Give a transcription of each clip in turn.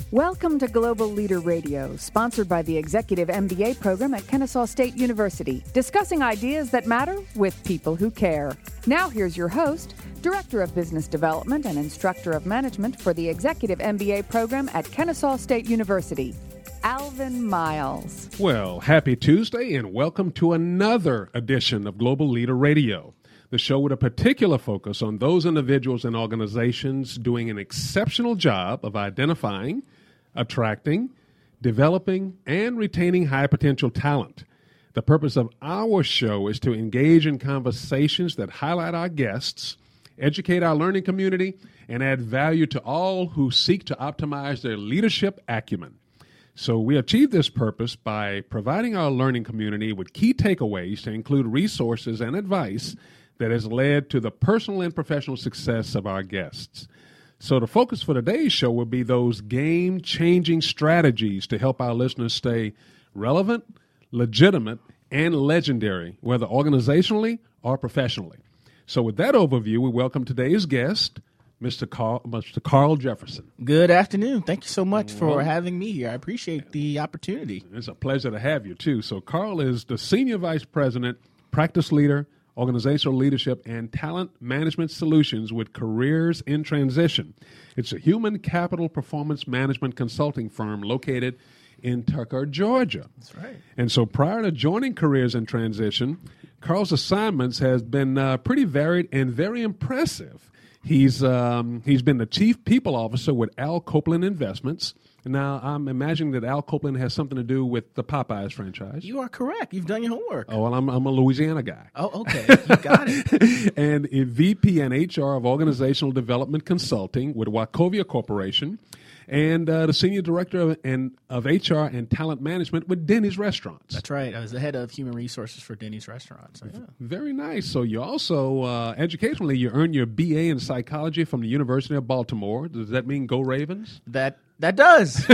Welcome to Global Leader Radio, sponsored by the Executive MBA program at Kennesaw State University, discussing ideas that matter with people who care. Now here's your host, Director of Business Development and Instructor of Management for the Executive MBA program at Kennesaw State University, Alvin Miles. Well, happy Tuesday and welcome to another edition of Global Leader Radio, the show with a particular focus on those individuals and organizations doing an exceptional job of identifying, attracting, developing, and retaining high potential talent. The purpose of our show is to engage in conversations that highlight our guests, educate our learning community, and add value to all who seek to optimize their leadership acumen. So we achieve this purpose by providing our learning community with key takeaways to include resources and advice that has led to the personal and professional success of our guests. So the focus for today's show will be those game-changing strategies to help our listeners stay relevant, legitimate, and legendary, whether organizationally or professionally. So with that overview, we welcome today's guest, Mr. Carl Jefferson. Good afternoon. Thank you so much for having me here. I appreciate the opportunity. It's a pleasure to have you, too. So Carl is the Senior Vice President, Practice Leader, Organizational Leadership, and Talent Management Solutions with Careers in Transition. It's a human capital performance management consulting firm located in Tucker, Georgia. That's right. And so prior to joining Careers in Transition, Carl's assignments has been pretty varied and very impressive. He's been the Chief People Officer with Al Copeland Investments. Now, I'm imagining that Al Copeland has something to do with the Popeyes franchise. You are correct. You've done your homework. Oh, well, I'm a Louisiana guy. Oh, okay. You got it. And a VP and HR of Organizational Development Consulting with Wachovia Corporation, and the Senior Director of HR and Talent Management with Denny's Restaurants. That's right. I was the head of Human Resources for Denny's Restaurants. So, yeah. Very nice. So you also, educationally, you earned your BA in Psychology from the University of Baltimore. Does that mean go Ravens? That does.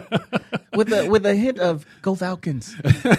with a hint of go Falcons.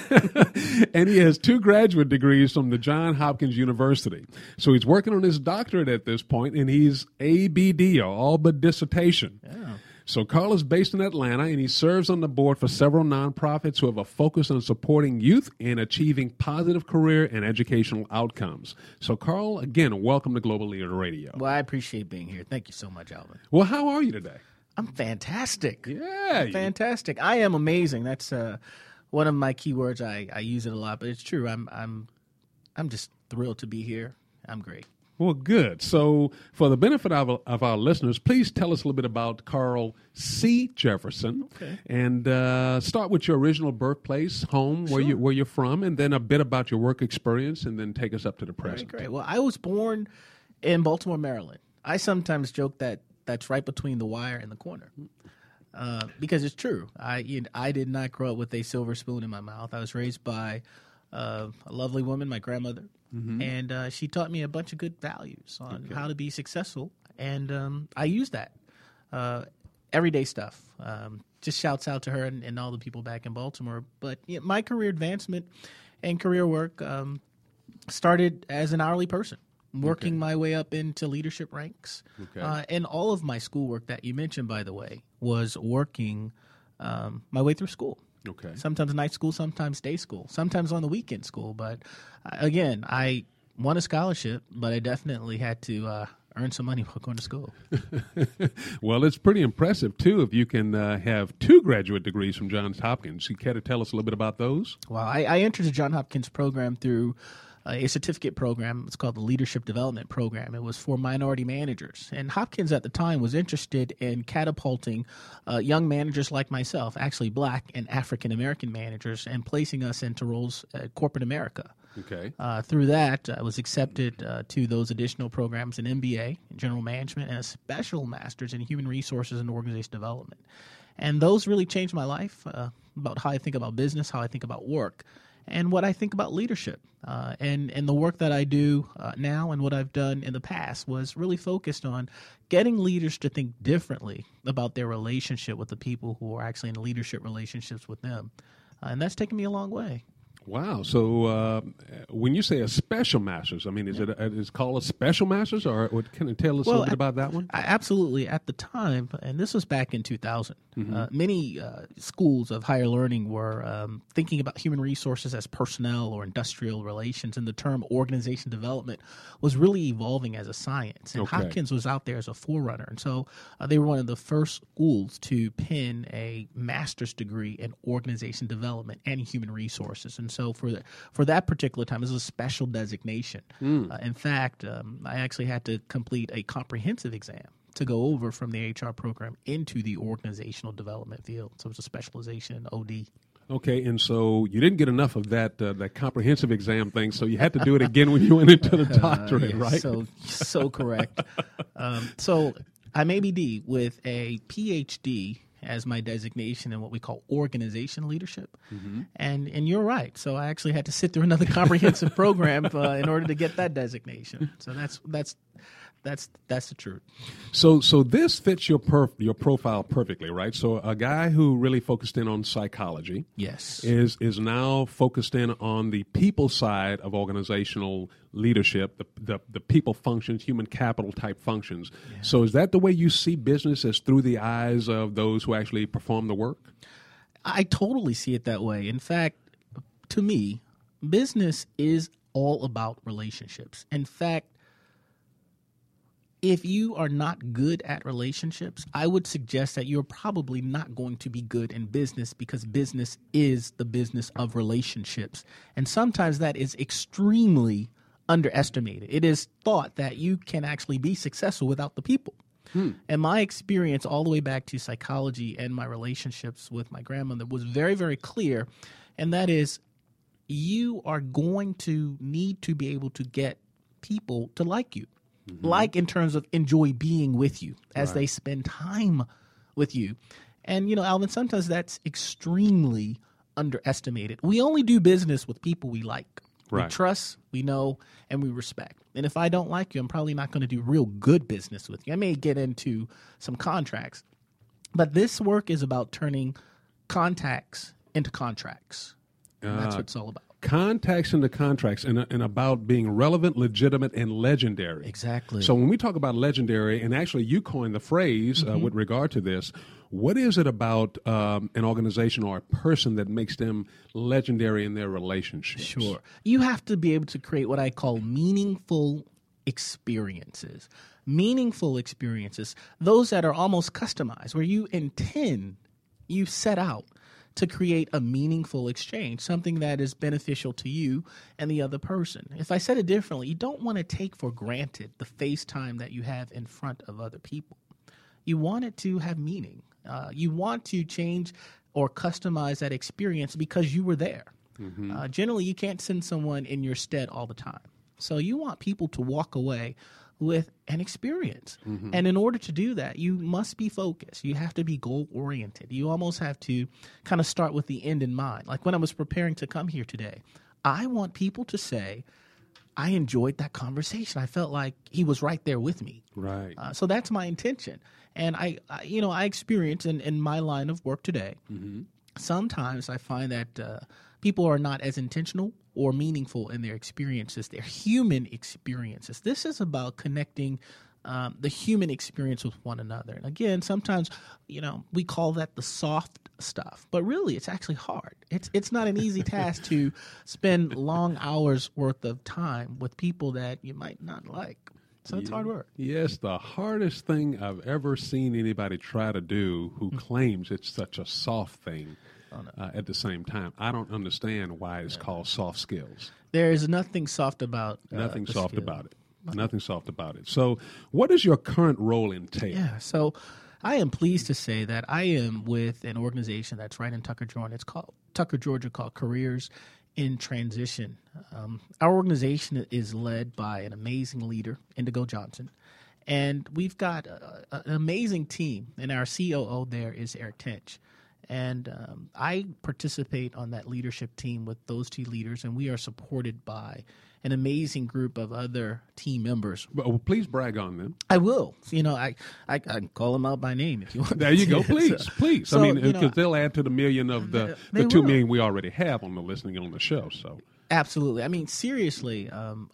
And he has 2 graduate degrees from the Johns Hopkins University. So he's working on his doctorate at this point, and he's ABD, or all but dissertation. Yeah. So Carl is based in Atlanta, and he serves on the board for several nonprofits who have a focus on supporting youth and achieving positive career and educational outcomes. So Carl, again, welcome to Global Leader Radio. Well, I appreciate being here. Thank you so much, Alvin. Well, how are you today? I'm fantastic. Yeah. Fantastic. I am amazing. That's one of my keywords. I use it a lot, but it's true. I'm just thrilled to be here. I'm great. Well, good. So for the benefit of our listeners, please tell us a little bit about Carl C. Jefferson. Okay. And start with your original birthplace, home, Sure. where you're from, and then a bit about your work experience, and then take us up to the present. Great. Well, I was born in Baltimore, Maryland. I sometimes joke that that's right between the wire and the corner. Because it's true. I did not grow up with a silver spoon in my mouth. I was raised by a lovely woman, my grandmother, and she taught me a bunch of good values on how to be successful, and I use that. Everyday stuff. Just shouts out to her and all the people back in Baltimore. But my career advancement and career work started as an hourly person, working my way up into leadership ranks. And all of my schoolwork that you mentioned, by the way, was working my way through school. Okay. Sometimes night school, sometimes day school, sometimes on the weekend school. But again, I won a scholarship, but I definitely had to earn some money while going to school. Well, it's pretty impressive, too, if you can have 2 graduate degrees from Johns Hopkins. You care to tell us a little bit about those? Well, I entered the Johns Hopkins program through a certificate program. It's called the Leadership Development Program. It was for minority managers. And Hopkins at the time was interested in catapulting young managers like myself, actually black and African-American managers, and placing us into roles at corporate America. Okay. Through that, I was accepted to those additional programs, an MBA in General Management and a Special Master's in Human Resources and Organizational Development. And those really changed my life about how I think about business, how I think about work, and what I think about leadership. And the work that I do now and what I've done in the past was really focused on getting leaders to think differently about their relationship with the people who are actually in leadership relationships with them. And that's taken me a long way. Wow. So when you say a special master's, I mean, is it called a special master's, or can you tell us a little bit about that one? Absolutely. At the time, and this was back in 2000, many schools of higher learning were thinking about human resources as personnel or industrial relations, and the term organization development was really evolving as a science. And Hopkins was out there as a forerunner. And so they were one of the first schools to pin a master's degree in organization development and human resources. And so for that particular time, this was a special designation. In fact, I actually had to complete a comprehensive exam to go over from the HR program into the organizational development field. So it was a specialization in OD. Okay, and so you didn't get enough of that comprehensive exam thing, so you had to do it again when you went into the doctorate, right? So correct. So I'm ABD with a PhD as my designation in what we call organization leadership. And you're right. So I actually had to sit through another comprehensive program in order to get that designation. So that's the truth. So this fits your profile perfectly, right? So a guy who really focused in on psychology, yes, is now focused in on the people side of organizational leadership, the people functions, human capital type functions. Yeah. So is that the way you see business, as through the eyes of those who actually perform the work? I totally see it that way. In fact, to me, business is all about relationships. In fact, if you are not good at relationships, I would suggest that you're probably not going to be good in business, because business is the business of relationships. And sometimes that is extremely underestimated. It is thought that you can actually be successful without the people. And my experience all the way back to psychology and my relationships with my grandmother was very, very clear. And that is, you are going to need to be able to get people to like you. Like in terms of enjoy being with you as they spend time with you. And, Alvin, sometimes that's extremely underestimated. We only do business with people we like. We trust, we know, and we respect. And if I don't like you, I'm probably not going to do real good business with you. I may get into some contracts. But this work is about turning contacts into contracts. And that's what it's all about. Contacts into contracts, and about being relevant, legitimate, and legendary. Exactly. So when we talk about legendary, and actually you coined the phrase with regard to this, what is it about an organization or a person that makes them legendary in their relationships? Sure. You have to be able to create what I call meaningful experiences. Meaningful experiences, those that are almost customized, where you set out to create a meaningful exchange, something that is beneficial to you and the other person. If I said it differently, you don't want to take for granted the face time that you have in front of other people. You want it to have meaning. You want to change or customize that experience because you were there. Generally, you can't send someone in your stead all the time. So you want people to walk away with an experience. And in order to do that, you must be focused. You have to be goal-oriented. You almost have to kind of start with the end in mind. Like when I was preparing to come here today, I want people to say, I enjoyed that conversation. I felt like he was right there with me. Right. So that's my intention. And I experience in my line of work today, sometimes I find that people are not as intentional or meaningful in their experiences, their human experiences. This is about connecting the human experience with one another. And again, sometimes, we call that the soft stuff, but really it's actually hard. It's not an easy task to spend long hours worth of time with people that you might not like. So it's hard work. Yes, the hardest thing I've ever seen anybody try to do who claims it's such a soft thing. At the same time, I don't understand why it's called soft skills. There is nothing soft about nothing soft about it. Nothing soft about it. So, what does your current role entail? Yeah. So, I am pleased to say that I am with an organization that's right in Tucker, Georgia. It's called Tucker, Georgia, called Careers in Transition. Our organization is led by an amazing leader, Indigo Johnson, and we've got an amazing team. And our COO there is Eric Tench. And I participate on that leadership team with those two leaders, and we are supported by an amazing group of other team members. Well, please brag on them. I will. I can call them out by name if you want. There you go. Please, please. So, because they'll add to the million of the 2 million we already have on the listening on the show. So absolutely. Seriously,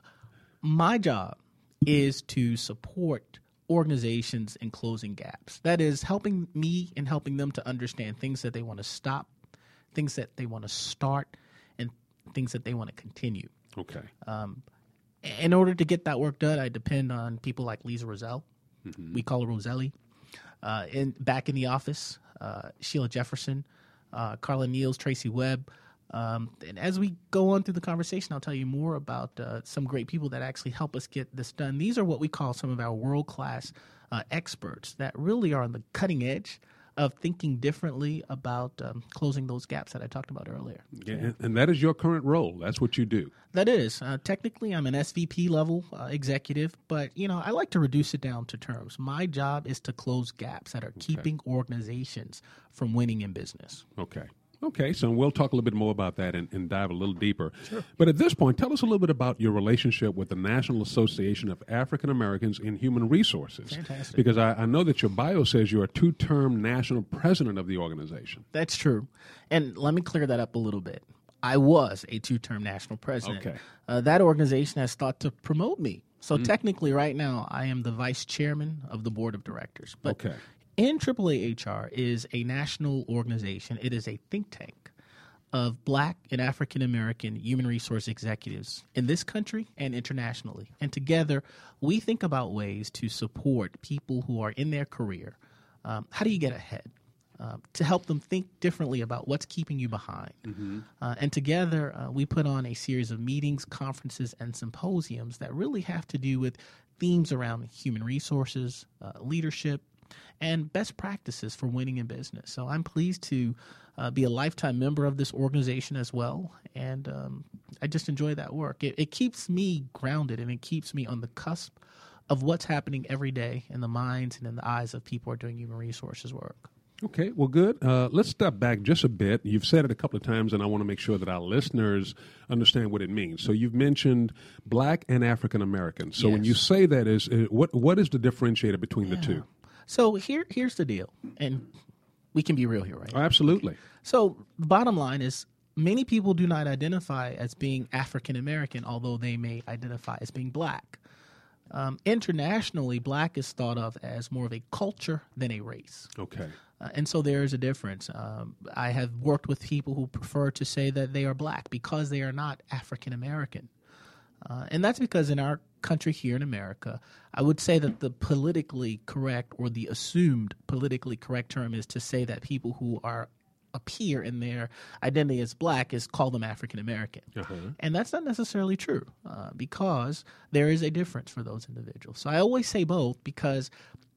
my job is to support organizations in closing gaps. That is helping me and helping them to understand things that they want to stop, things that they want to start, and things that they want to continue. Okay. In order to get that work done, I depend on people like Lisa Roselle. Mm-hmm. We call her Roselli. Back in the office, Sheila Jefferson, Carla Niels, Tracy Webb. And as we go on through the conversation, I'll tell you more about some great people that actually help us get this done. These are what we call some of our world-class experts that really are on the cutting edge of thinking differently about closing those gaps that I talked about earlier. Yeah, and that is your current role. That's what you do. That is. Technically, I'm an SVP level executive, but, I like to reduce it down to terms. My job is to close gaps that are keeping organizations from winning in business. Okay, so we'll talk a little bit more about that and dive a little deeper. Sure. But at this point, tell us a little bit about your relationship with the National Association of African Americans in Human Resources. Fantastic. Because I know that your bio says you're a 2-term national president of the organization. That's true. And let me clear that up a little bit. I was a 2-term national president. Okay. That organization has thought to promote me. So technically right now I am the vice chairman of the board of directors. But NAAA HR is a national organization. It is a think tank of Black and African American human resource executives in this country and internationally. And together, we think about ways to support people who are in their career. How do you get ahead? To help them think differently about what's keeping you behind. Mm-hmm. And together, we put on a series of meetings, conferences, and symposiums that really have to do with themes around human resources, leadership, and best practices for winning in business. So I'm pleased to be a lifetime member of this organization as well, and I just enjoy that work. It keeps me grounded, and it keeps me on the cusp of what's happening every day in the minds and in the eyes of people who are doing human resources work. Okay, well, good. Let's step back just a bit. You've said it a couple of times, and I want to make sure that our listeners understand what it means. So you've mentioned Black and African Americans. So when you say that, what is the differentiator between the two? So here's the deal, and we can be real here, right? Oh, absolutely. So the bottom line is many people do not identify as being African American, although they may identify as being Black. Internationally, Black is thought of as more of a culture than a race. Okay. And so there is a difference. I have worked with people who prefer to say that they are Black because they are not African American. And that's because in our country here in America, I would say that the politically correct or the assumed politically correct term is to say that people who appear in their identity as Black is call them African American. Uh-huh. And that's not necessarily true because there is a difference for those individuals. So I always say both because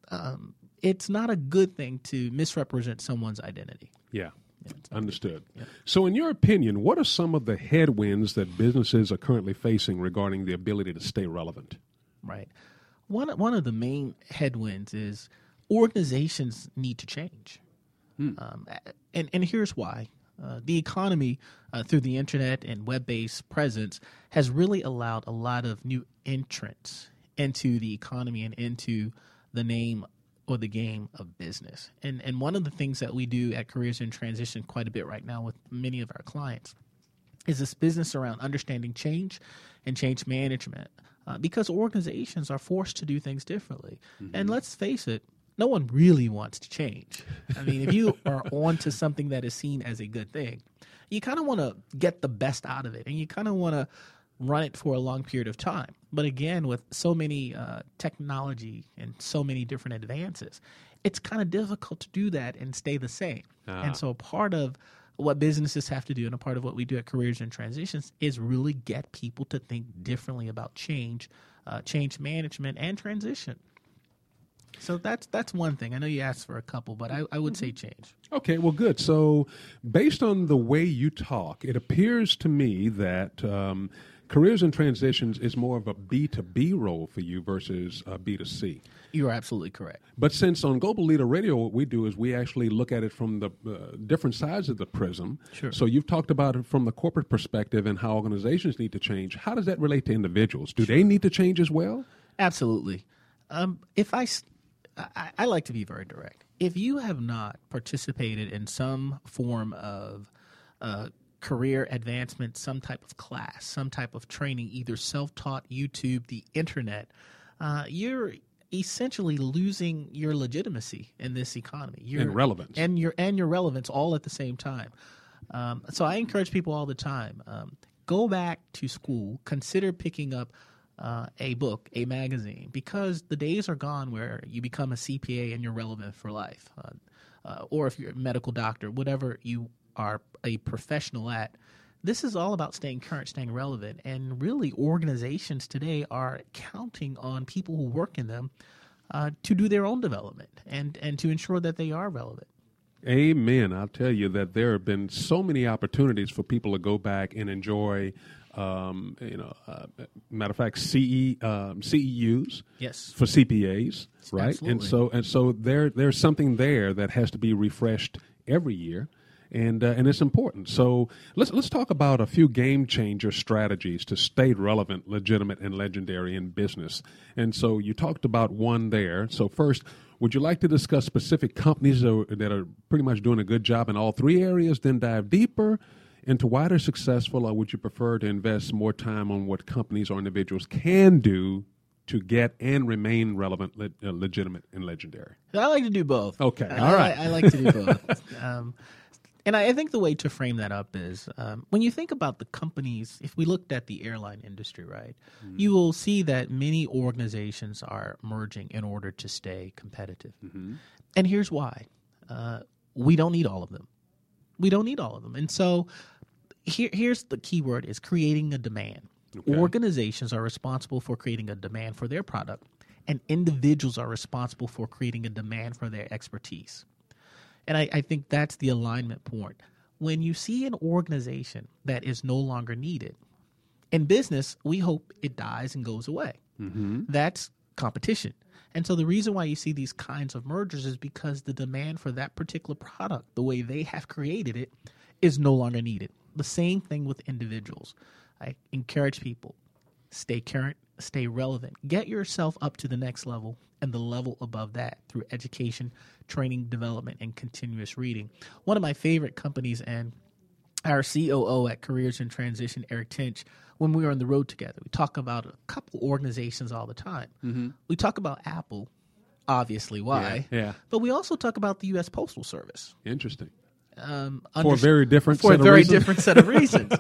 it's not a good thing to misrepresent someone's identity. Yeah. Understood. Yeah. So in your opinion, what are some of the headwinds that businesses are currently facing regarding the ability to stay relevant? Right. One of the main headwinds is organizations need to change. And here's why. The economy through the internet and web-based presence has really allowed a lot of new entrants into the economy and into the name or the game of business. And one of the things that we do at Careers in Transition quite a bit right now with many of our clients is this business around understanding change and change management because organizations are forced to do things differently. Mm-hmm. And let's face it, no one really wants to change. I mean, if you are onto something that is seen as a good thing, you kind of want to get the best out of it, and you kind of want to run it for a long period of time. But again, with so many technology and so many different advances, it's kind of difficult to do that and stay the same. And so part of what businesses have to do and a part of what we do at Careers in Transitions is really get people to think differently about change, change management, and transition. So that's one thing. I know you asked for a couple, but I would say change. Okay, well, good. So based on the way you talk, it appears to me that careers and transitions is more of a B2B role for you versus B2C. You are absolutely correct. But since on Global Leader Radio, what we do is we actually look at it from the different sides of the prism. Sure. So you've talked about it from the corporate perspective and how organizations need to change. How does that relate to individuals? Do they need to change as well? Absolutely. If I like to be very direct. If you have not participated in some form of career advancement, some type of class, some type of training, either self-taught, YouTube, the internet, you're essentially losing your legitimacy in this economy. And relevance. And your relevance all at the same time. So I encourage people all the time, go back to school, consider picking up a book, a magazine, because the days are gone where you become a CPA and you're relevant for life. Or if you're a medical doctor, whatever you are a professional at, this is all about staying current, staying relevant. And really, organizations today are counting on people who work in them to do their own development and to ensure that they are relevant. Amen. I'll tell you that there have been so many opportunities for people to go back and enjoy, matter of fact, CEUs, yes, for CPAs, right? Absolutely. And so there's something there that has to be refreshed every year. And it's important. So let's talk about a few game changer strategies to stay relevant, legitimate, and legendary in business. And so you talked about one there. So first, would you like to discuss specific companies that are pretty much doing a good job in all three areas, then dive deeper into why they're successful, or would you prefer to invest more time on what companies or individuals can do to get and remain relevant, legitimate, and legendary? I like to do both. Okay, all right. I like to do both. And I think the way to frame that up is when you think about the companies, if we looked at the airline industry, right, you will see that many organizations are merging in order to stay competitive. Mm-hmm. And here's why. We don't need all of them. We don't need all of them. And so here's the key word is creating a demand. Okay. Organizations are responsible for creating a demand for their product, and individuals are responsible for creating a demand for their expertise. And I think that's the alignment point. When you see an organization that is no longer needed, in business, we hope it dies and goes away. Mm-hmm. That's competition. And so the reason why you see these kinds of mergers is because the demand for that particular product, the way they have created it, is no longer needed. The same thing with individuals. I encourage people, stay current, stay relevant, get yourself up to the next level and the level above that through education, training, development, and continuous reading. One of my favorite companies, and our COO at Careers in Transition, Eric Tinch, when we were on the road together, we talk about a couple organizations all the time. Mm-hmm. We talk about Apple, obviously why, yeah. But we also talk about the U.S. Postal Service. Interesting. For a very different set of reasons.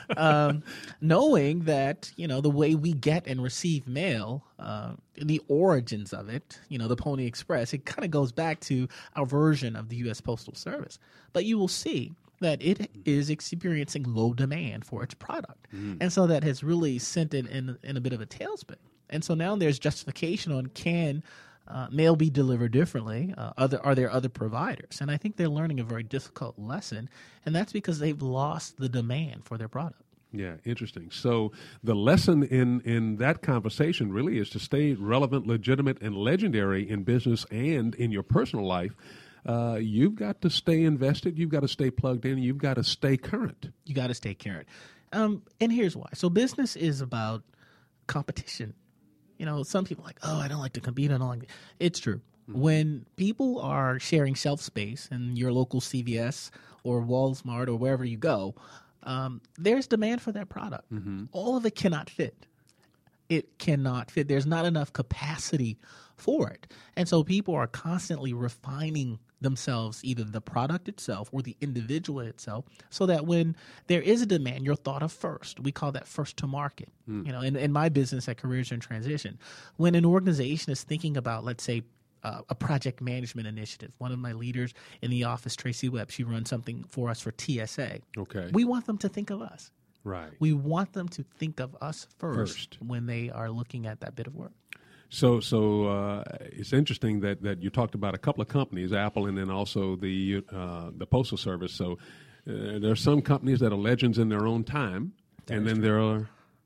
Knowing that, the way we get and receive mail, the origins of it, the Pony Express, it kind of goes back to our version of the U.S. Postal Service. But you will see that it is experiencing low demand for its product. And so that has really sent it in a bit of a tailspin. And so now there's justification on can mail be delivered differently? Are there other providers? And I think they're learning a very difficult lesson, and that's because they've lost the demand for their product. Yeah, interesting. So the lesson in that conversation really is to stay relevant, legitimate, and legendary in business and in your personal life. You've got to stay invested. You've got to stay plugged in. You've got to stay current. You got to stay current. And here's why. So business is about competition. Some people are like, I don't like to compete. I don't like It's true. Mm-hmm. When people are sharing shelf space in your local CVS or Walmart or wherever you go, there's demand for that product. Mm-hmm. All of it cannot fit. It cannot fit. There's not enough capacity for it. And so people are constantly refining themselves, either the product itself or the individual itself, so that when there is a demand, you're thought of first. We call that first to market. In my business at Careers in Transition, when an organization is thinking about, let's say, a project management initiative, one of my leaders in the office, Tracy Webb, she runs something for us for TSA. Okay. We want them to think of us. Right. We want them to think of us first when they are looking at that bit of work. So it's interesting that you talked about a couple of companies, Apple, and then also the Postal Service. So there are some companies that are legends in their own time, and then there are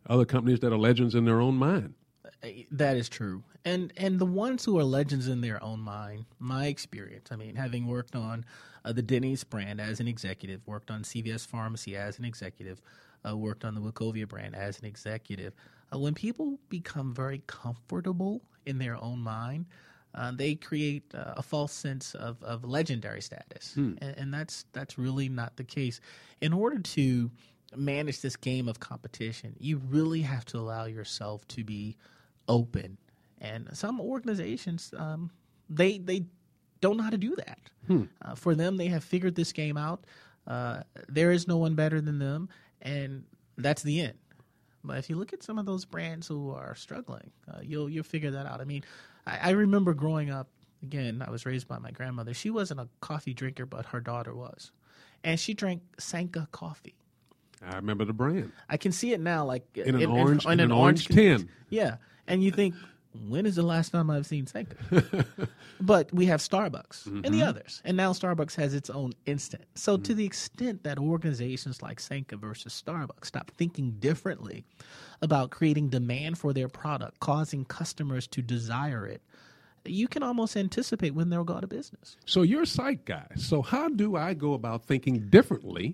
other companies that are legends in their own mind. That is true. And the ones who are legends in their own mind, my experience, I mean, having worked on the Denny's brand as an executive, worked on CVS Pharmacy as an executive, worked on the Wachovia brand as an executive, when people become very comfortable in their own mind, they create a false sense of legendary status. And that's really not the case. In order to manage this game of competition, you really have to allow yourself to be open. And some organizations, they don't know how to do that. For them, they have figured this game out. There is no one better than them, and that's the end. But if you look at some of those brands who are struggling, you'll figure that out. I mean, I remember growing up, again, I was raised by my grandmother. She wasn't a coffee drinker, but her daughter was. And she drank Sanka coffee. I remember the brand. I can see it now, like in an orange tin. Yeah. And you think, when is the last time I've seen Sanka? But we have Starbucks and the others. And now Starbucks has its own instant. So to the extent that organizations like Sanka versus Starbucks stop thinking differently about creating demand for their product, causing customers to desire it, you can almost anticipate when they'll go out of business. So you're a psych guy. So how do I go about thinking differently?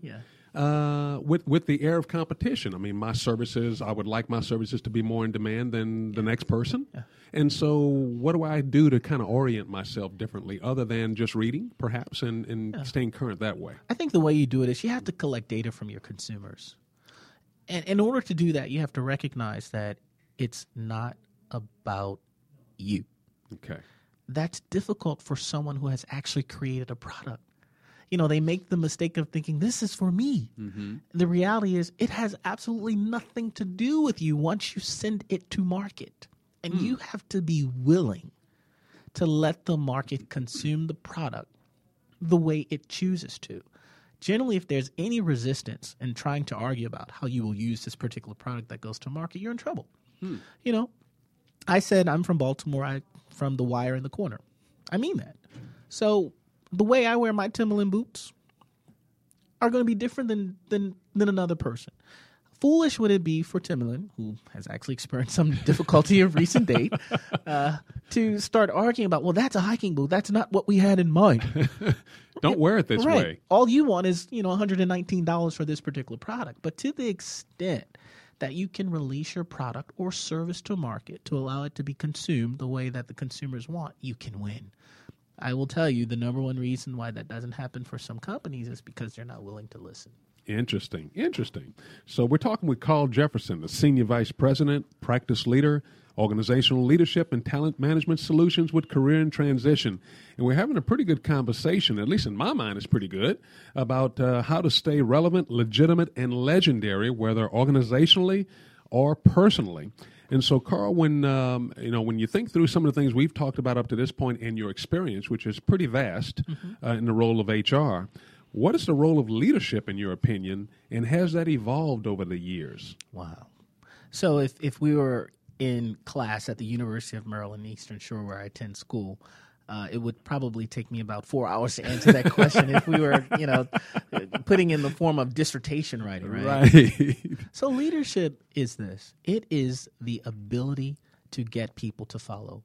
With the air of competition? I mean, I would like my services to be more in demand than the next person. Yeah. And so what do I do to kind of orient myself differently other than just reading, perhaps, and staying current that way? I think the way you do it is you have to collect data from your consumers. And in order to do that, you have to recognize that it's not about you. Okay. That's difficult for someone who has actually created a product. You know, they make the mistake of thinking, this is for me. The reality is it has absolutely nothing to do with you once you send it to market. And you have to be willing to let the market consume the product the way it chooses to. Generally, if there's any resistance in trying to argue about how you will use this particular product that goes to market, you're in trouble. You know, I said I'm from Baltimore, from the wire in the corner. I mean that. So the way I wear my Timberland boots are going to be different than another person. Foolish would it be for Timberland, who has actually experienced some difficulty of recent date, to start arguing about, well, that's a hiking boot. That's not what we had in mind. Don't wear it this way. All you want is, $119 for this particular product. But to the extent that you can release your product or service to market to allow it to be consumed the way that the consumers want, you can win. I will tell you the number one reason why that doesn't happen for some companies is because they're not willing to listen. Interesting. So we're talking with Carl Jefferson, the Senior Vice President, Practice Leader, Organizational Leadership and Talent Management Solutions with Career in Transition. And we're having a pretty good conversation, at least in my mind it's pretty good, about how to stay relevant, legitimate, and legendary, whether organizationally or personally. And so, Carl, when you think through some of the things we've talked about up to this point in your experience, which is pretty vast in the role of HR, what is the role of leadership in your opinion, and has that evolved over the years? Wow. So if we were in class at the University of Maryland, Eastern Shore, where I attend school, it would probably take me about 4 hours to answer that question if we were, putting in the form of dissertation writing, right? So leadership is this. It is the ability to get people to follow.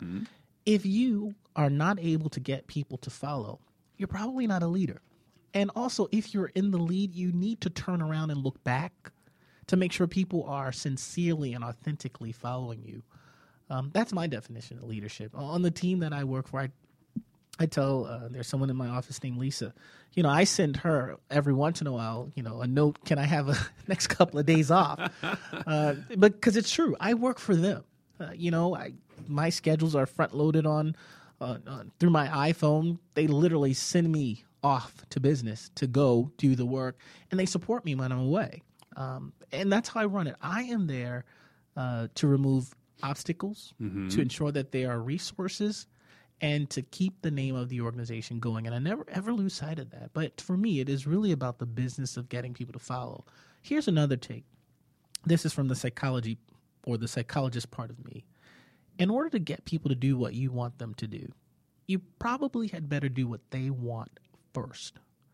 If you are not able to get people to follow, you're probably not a leader. And also, if you're in the lead, you need to turn around and look back to make sure people are sincerely and authentically following you. That's my definition of leadership. On the team that I work for, I tell there's someone in my office named Lisa. I send her every once in a while, a note, can I have a next couple of days off? Because it's true. I work for them. My schedules are front loaded on through my iPhone. They literally send me off to business to go do the work, and they support me when I'm away. And that's how I run it. I am there to remove obstacles, to ensure that there are resources, and to keep the name of the organization going. And I never, ever lose sight of that. But for me, it is really about the business of getting people to follow. Here's another take. This is from the psychology or the psychologist part of me. In order to get people to do what you want them to do, you probably had better do what they want first.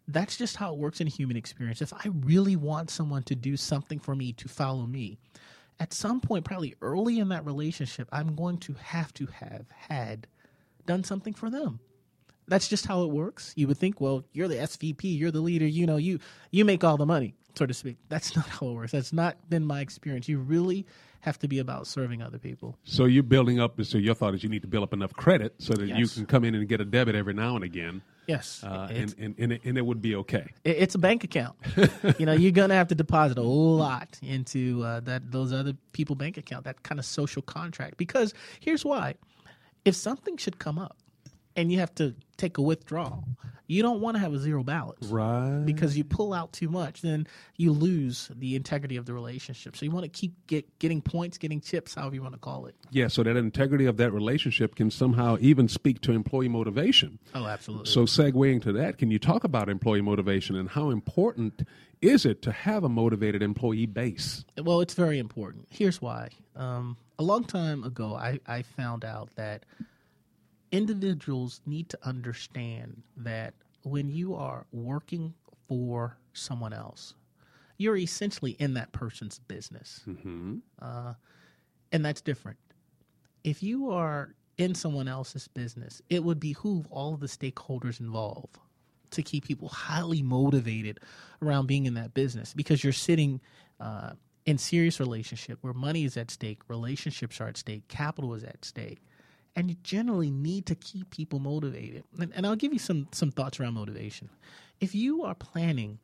That's just how it works in human experience. If I really want someone to do something for me, to follow me, at some point, probably early in that relationship, I'm going to have had done something for them. That's just how it works. You would think, well, you're the SVP, you're the leader, you make all the money, so to speak. That's not how it works. That's not been my experience. You really have to be about serving other people. So you're building up, so your thought is you need to build up enough credit so that Yes. you can come in and get a debit every now and again. Yes. And it would be okay. It's a bank account. You're going to have to deposit a whole lot into those other people bank account, that kind of social contract. Because here's why. If something should come up and you have to take a withdrawal, you don't want to have a zero balance. Right. Because you pull out too much, then you lose the integrity of the relationship. So you want to keep getting points, getting chips, however you want to call it. Yeah, so that integrity of that relationship can somehow even speak to employee motivation. Oh, absolutely. So segueing to that, can you talk about employee motivation and how important is it to have a motivated employee base? Well, it's very important. Here's why. A long time ago, I found out that individuals need to understand that when you are working for someone else, you're essentially in that person's business. Mm-hmm. And that's different. If you are in someone else's business, it would behoove all of the stakeholders involved to keep people highly motivated around being in that business, because you're sitting in serious relationship where money is at stake, relationships are at stake, capital is at stake. And you generally need to keep people motivated. And I'll give you some thoughts around motivation. If you are planning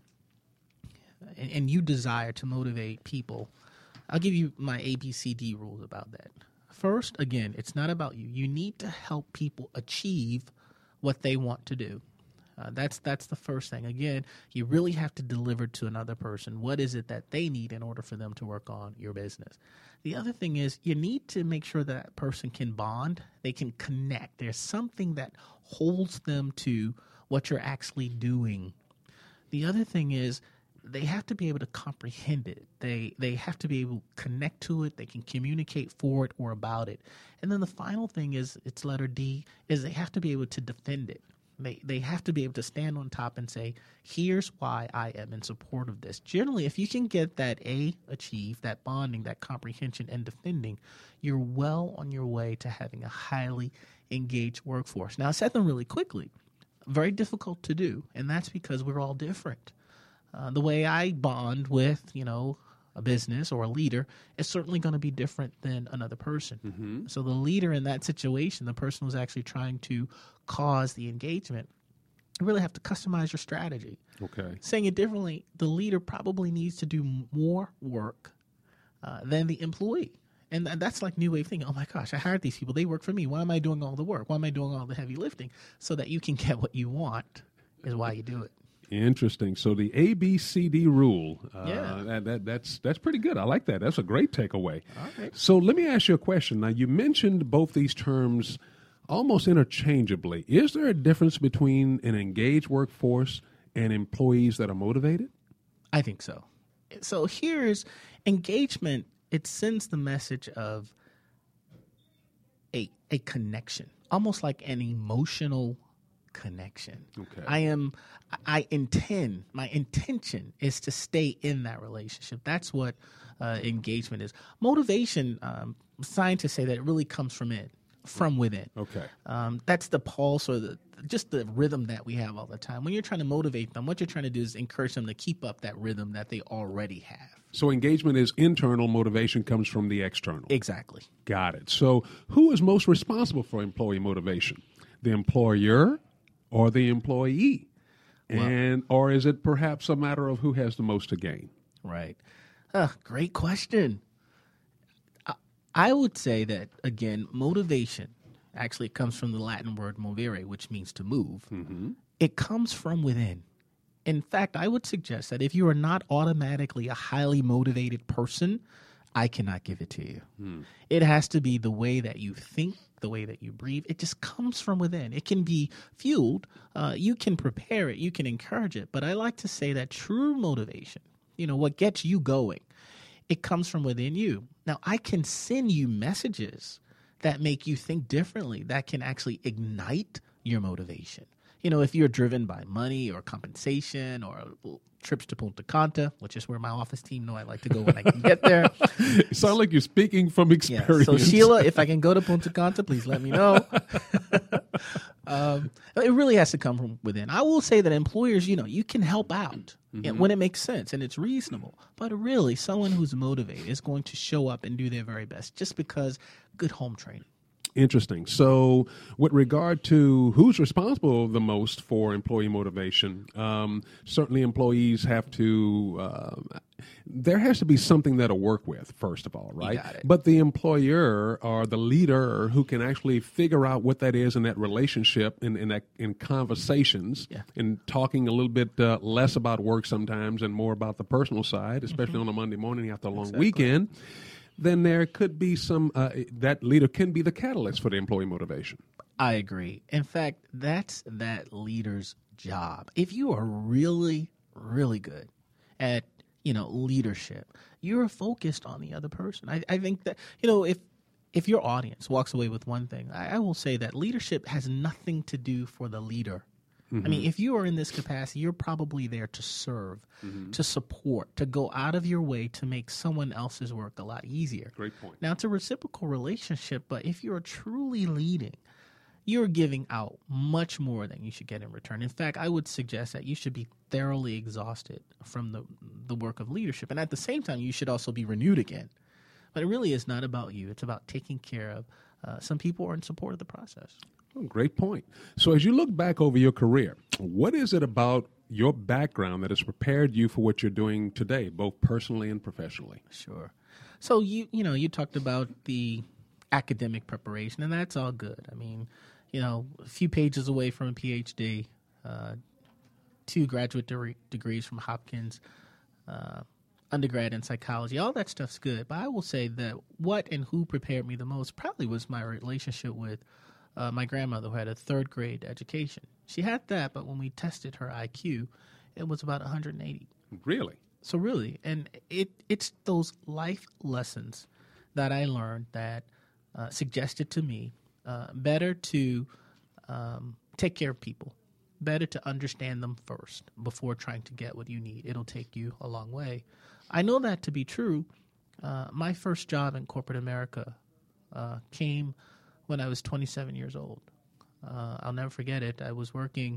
and you desire to motivate people, I'll give you my ABCD rules about that. First, again, it's not about you. You need to help people achieve what they want to do. That's the first thing. Again, you really have to deliver to another person what is it that they need in order for them to work on your business. The other thing is you need to make sure that person can bond, they can connect. There's something that holds them to what you're actually doing. The other thing is they have to be able to comprehend it. They have to be able to connect to it. They can communicate for it or about it. And then the final thing is, it's letter D, is they have to be able to defend it. They have to be able to stand on top and say, here's why I am in support of this. Generally, if you can get that A achieved, that bonding, that comprehension and defending, you're well on your way to having a highly engaged workforce. Now, I said them really quickly. Very difficult to do, and that's because we're all different. The way I bond with, a business or a leader is certainly going to be different than another person. Mm-hmm. So the leader in that situation, the person who's actually trying to cause the engagement, you really have to customize your strategy. Okay. Saying it differently, the leader probably needs to do more work than the employee. And that's like new wave thinking. Oh my gosh, I hired these people. They work for me. Why am I doing all the work? Why am I doing all the heavy lifting? So that you can get what you want is why you do it. Interesting. So the ABCD rule, that's pretty good. I like that. That's a great takeaway. All right. So let me ask you a question. Now, you mentioned both these terms almost interchangeably. Is there a difference between an engaged workforce and employees that are motivated? I think so. So here's engagement. It sends the message of a connection, almost like an emotional connection. Okay. My intention is to stay in that relationship. That's what engagement is. Motivation, scientists say that it really comes from within. Okay. That's the pulse or just the rhythm that we have all the time. When you're trying to motivate them, what you're trying to do is encourage them to keep up that rhythm that they already have. So engagement is internal, motivation comes from the external. Exactly. Got it. So who is most responsible for employee motivation? The employer or the employee? Or is it perhaps a matter of who has the most to gain? Right. Great question. I would say that, again, motivation actually comes from the Latin word movere, which means to move. Mm-hmm. It comes from within. In fact, I would suggest that if you are not automatically a highly motivated person, I cannot give it to you. It has to be the way that you think, the way that you breathe. It just comes from within. It can be fueled. You can prepare it. You can encourage it. But I like to say that true motivation, what gets you going, it comes from within you. Now, I can send you messages that make you think differently, that can actually ignite your motivation. If you're driven by money or compensation or trips to Punta Cana, which is where my office team know I like to go when I can get there. You sound like you're speaking from experience. Yeah. So Sheila, if I can go to Punta Cana, please let me know. It really has to come from within. I will say that employers, you can help out when it makes sense and it's reasonable. But really, someone who's motivated is going to show up and do their very best just because good home training. Interesting. So with regard to who's responsible the most for employee motivation, certainly employees have to, there has to be something that'll work with, first of all, right? You got it. But the employer or the leader who can actually figure out what that is in that relationship, in conversations, and talking a little bit less about work sometimes and more about the personal side, especially on a Monday morning after a long weekend, then there could be some, that leader can be the catalyst for the employee motivation. I agree. In fact, that's that leader's job. If you are really, really good at, leadership, you're focused on the other person. I think that, if your audience walks away with one thing, I will say that leadership has nothing to do for the leader. I mean, if you are in this capacity, you're probably there to serve, to support, to go out of your way to make someone else's work a lot easier. Great point. Now, it's a reciprocal relationship, but if you're truly leading, you're giving out much more than you should get in return. In fact, I would suggest that you should be thoroughly exhausted from the work of leadership. And at the same time, you should also be renewed again. But it really is not about you. It's about taking care of some people who are in support of the process. Oh, great point. So as you look back over your career, what is it about your background that has prepared you for what you're doing today, both personally and professionally? Sure. So you talked about the academic preparation, and that's all good. I mean, a few pages away from a PhD, 2 graduate degrees from Hopkins, undergrad in psychology, all that stuff's good. But I will say that what and who prepared me the most probably was my relationship with my grandmother, who had a 3rd grade education. She had that, but when we tested her IQ, it was about 180. Really? So really, and it's those life lessons that I learned that suggested to me better to take care of people, better to understand them first before trying to get what you need. It'll take you a long way. I know that to be true. My first job in corporate America came when I was 27 years old. I'll never forget it. I was working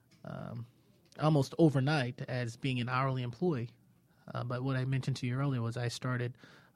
almost overnight as being an hourly employee. But what I mentioned to you earlier was I started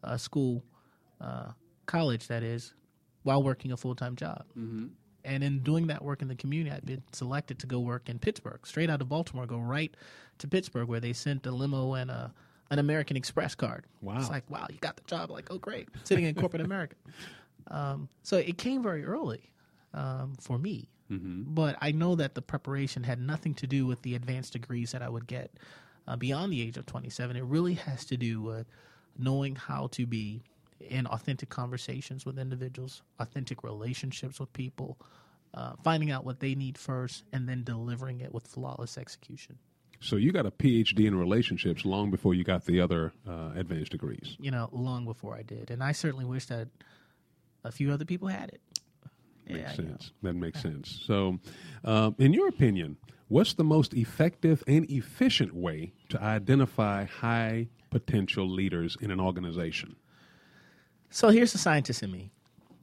college, that is, while working a full-time job. And in doing that work in the community, I'd been selected to go work in Pittsburgh, straight out of Baltimore, go right to Pittsburgh, where they sent a limo and an American Express card. Wow. It's like, wow, you got the job. Like, oh, great, sitting in corporate America. So it came very early for me. But I know that the preparation had nothing to do with the advanced degrees that I would get beyond the age of 27. It really has to do with knowing how to be in authentic conversations with individuals, authentic relationships with people, finding out what they need first, and then delivering it with flawless execution. So you got a PhD in relationships long before you got the other advanced degrees. Long before I did. And I certainly wish that a few other people had it. Makes sense. That makes sense. So, in your opinion, what's the most effective and efficient way to identify high potential leaders in an organization? So here's the scientist in me.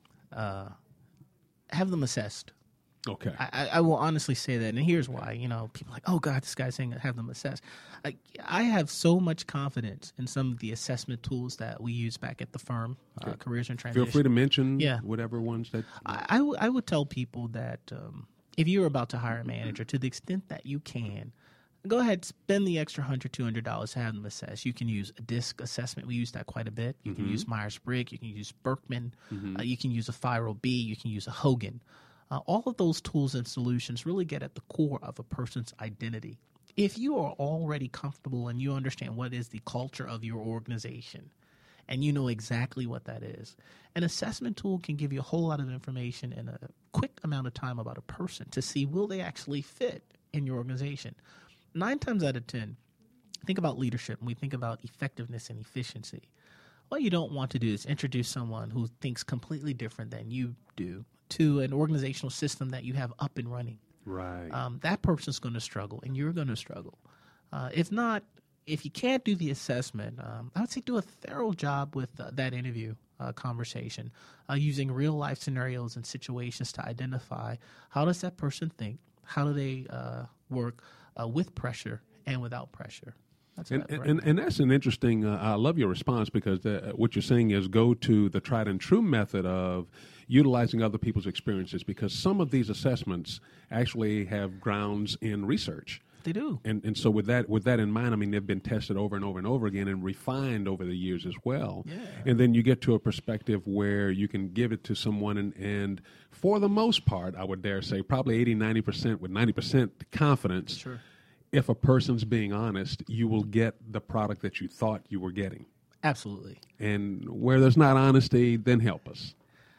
Have them assessed. Okay. I will honestly say that, and here's why. People are like, oh, God, this guy's saying have them assessed. I have so much confidence in some of the assessment tools that we use back at the firm, Careers in Transition. Feel free to mention whatever ones that... I would tell people that if you're about to hire a manager, to the extent that you can, go ahead, spend the extra $100, $200 to have them assessed. You can use a DISC assessment. We use that quite a bit. You can use Myers-Briggs. You can use Berkman. You can use a FIRO-B. You can use a Hogan. All of those tools and solutions really get at the core of a person's identity. If you are already comfortable and you understand what is the culture of your organization and you know exactly what that is, an assessment tool can give you a whole lot of information in a quick amount of time about a person to see will they actually fit in your organization. 9 times out of 10, think about leadership and we think about effectiveness and efficiency. What you don't want to do is introduce someone who thinks completely different than you do to an organizational system that you have up and running. Right. That person's going to struggle, and you're going to struggle. If you can't do the assessment, I would say do a thorough job with that interview conversation, using real life scenarios and situations to identify how does that person think, how do they work with pressure and without pressure. And that's an interesting, I love your response, because what you're saying is go to the tried and true method of utilizing other people's experiences, because some of these assessments actually have grounds in research. They do. And so with that in mind, I mean, they've been tested over and over and over again and refined over the years as well. Yeah. And then you get to a perspective where you can give it to someone and for the most part, I would dare say probably 80, 90% with 90% confidence. Sure. If a person's being honest, you will get the product that you thought you were getting. Absolutely. And where there's not honesty, then help us.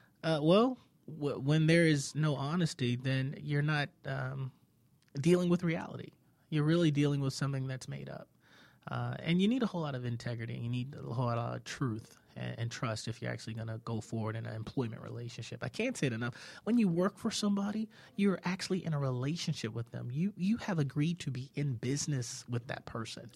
When there is no honesty, then you're not dealing with reality. You're really dealing with something that's made up. And you need a whole lot of integrity. You need a whole lot of truth and trust if you're actually going to go forward in an employment relationship. I can't say it enough. When you work for somebody, you're actually in a relationship with them. You have agreed to be in business with that person.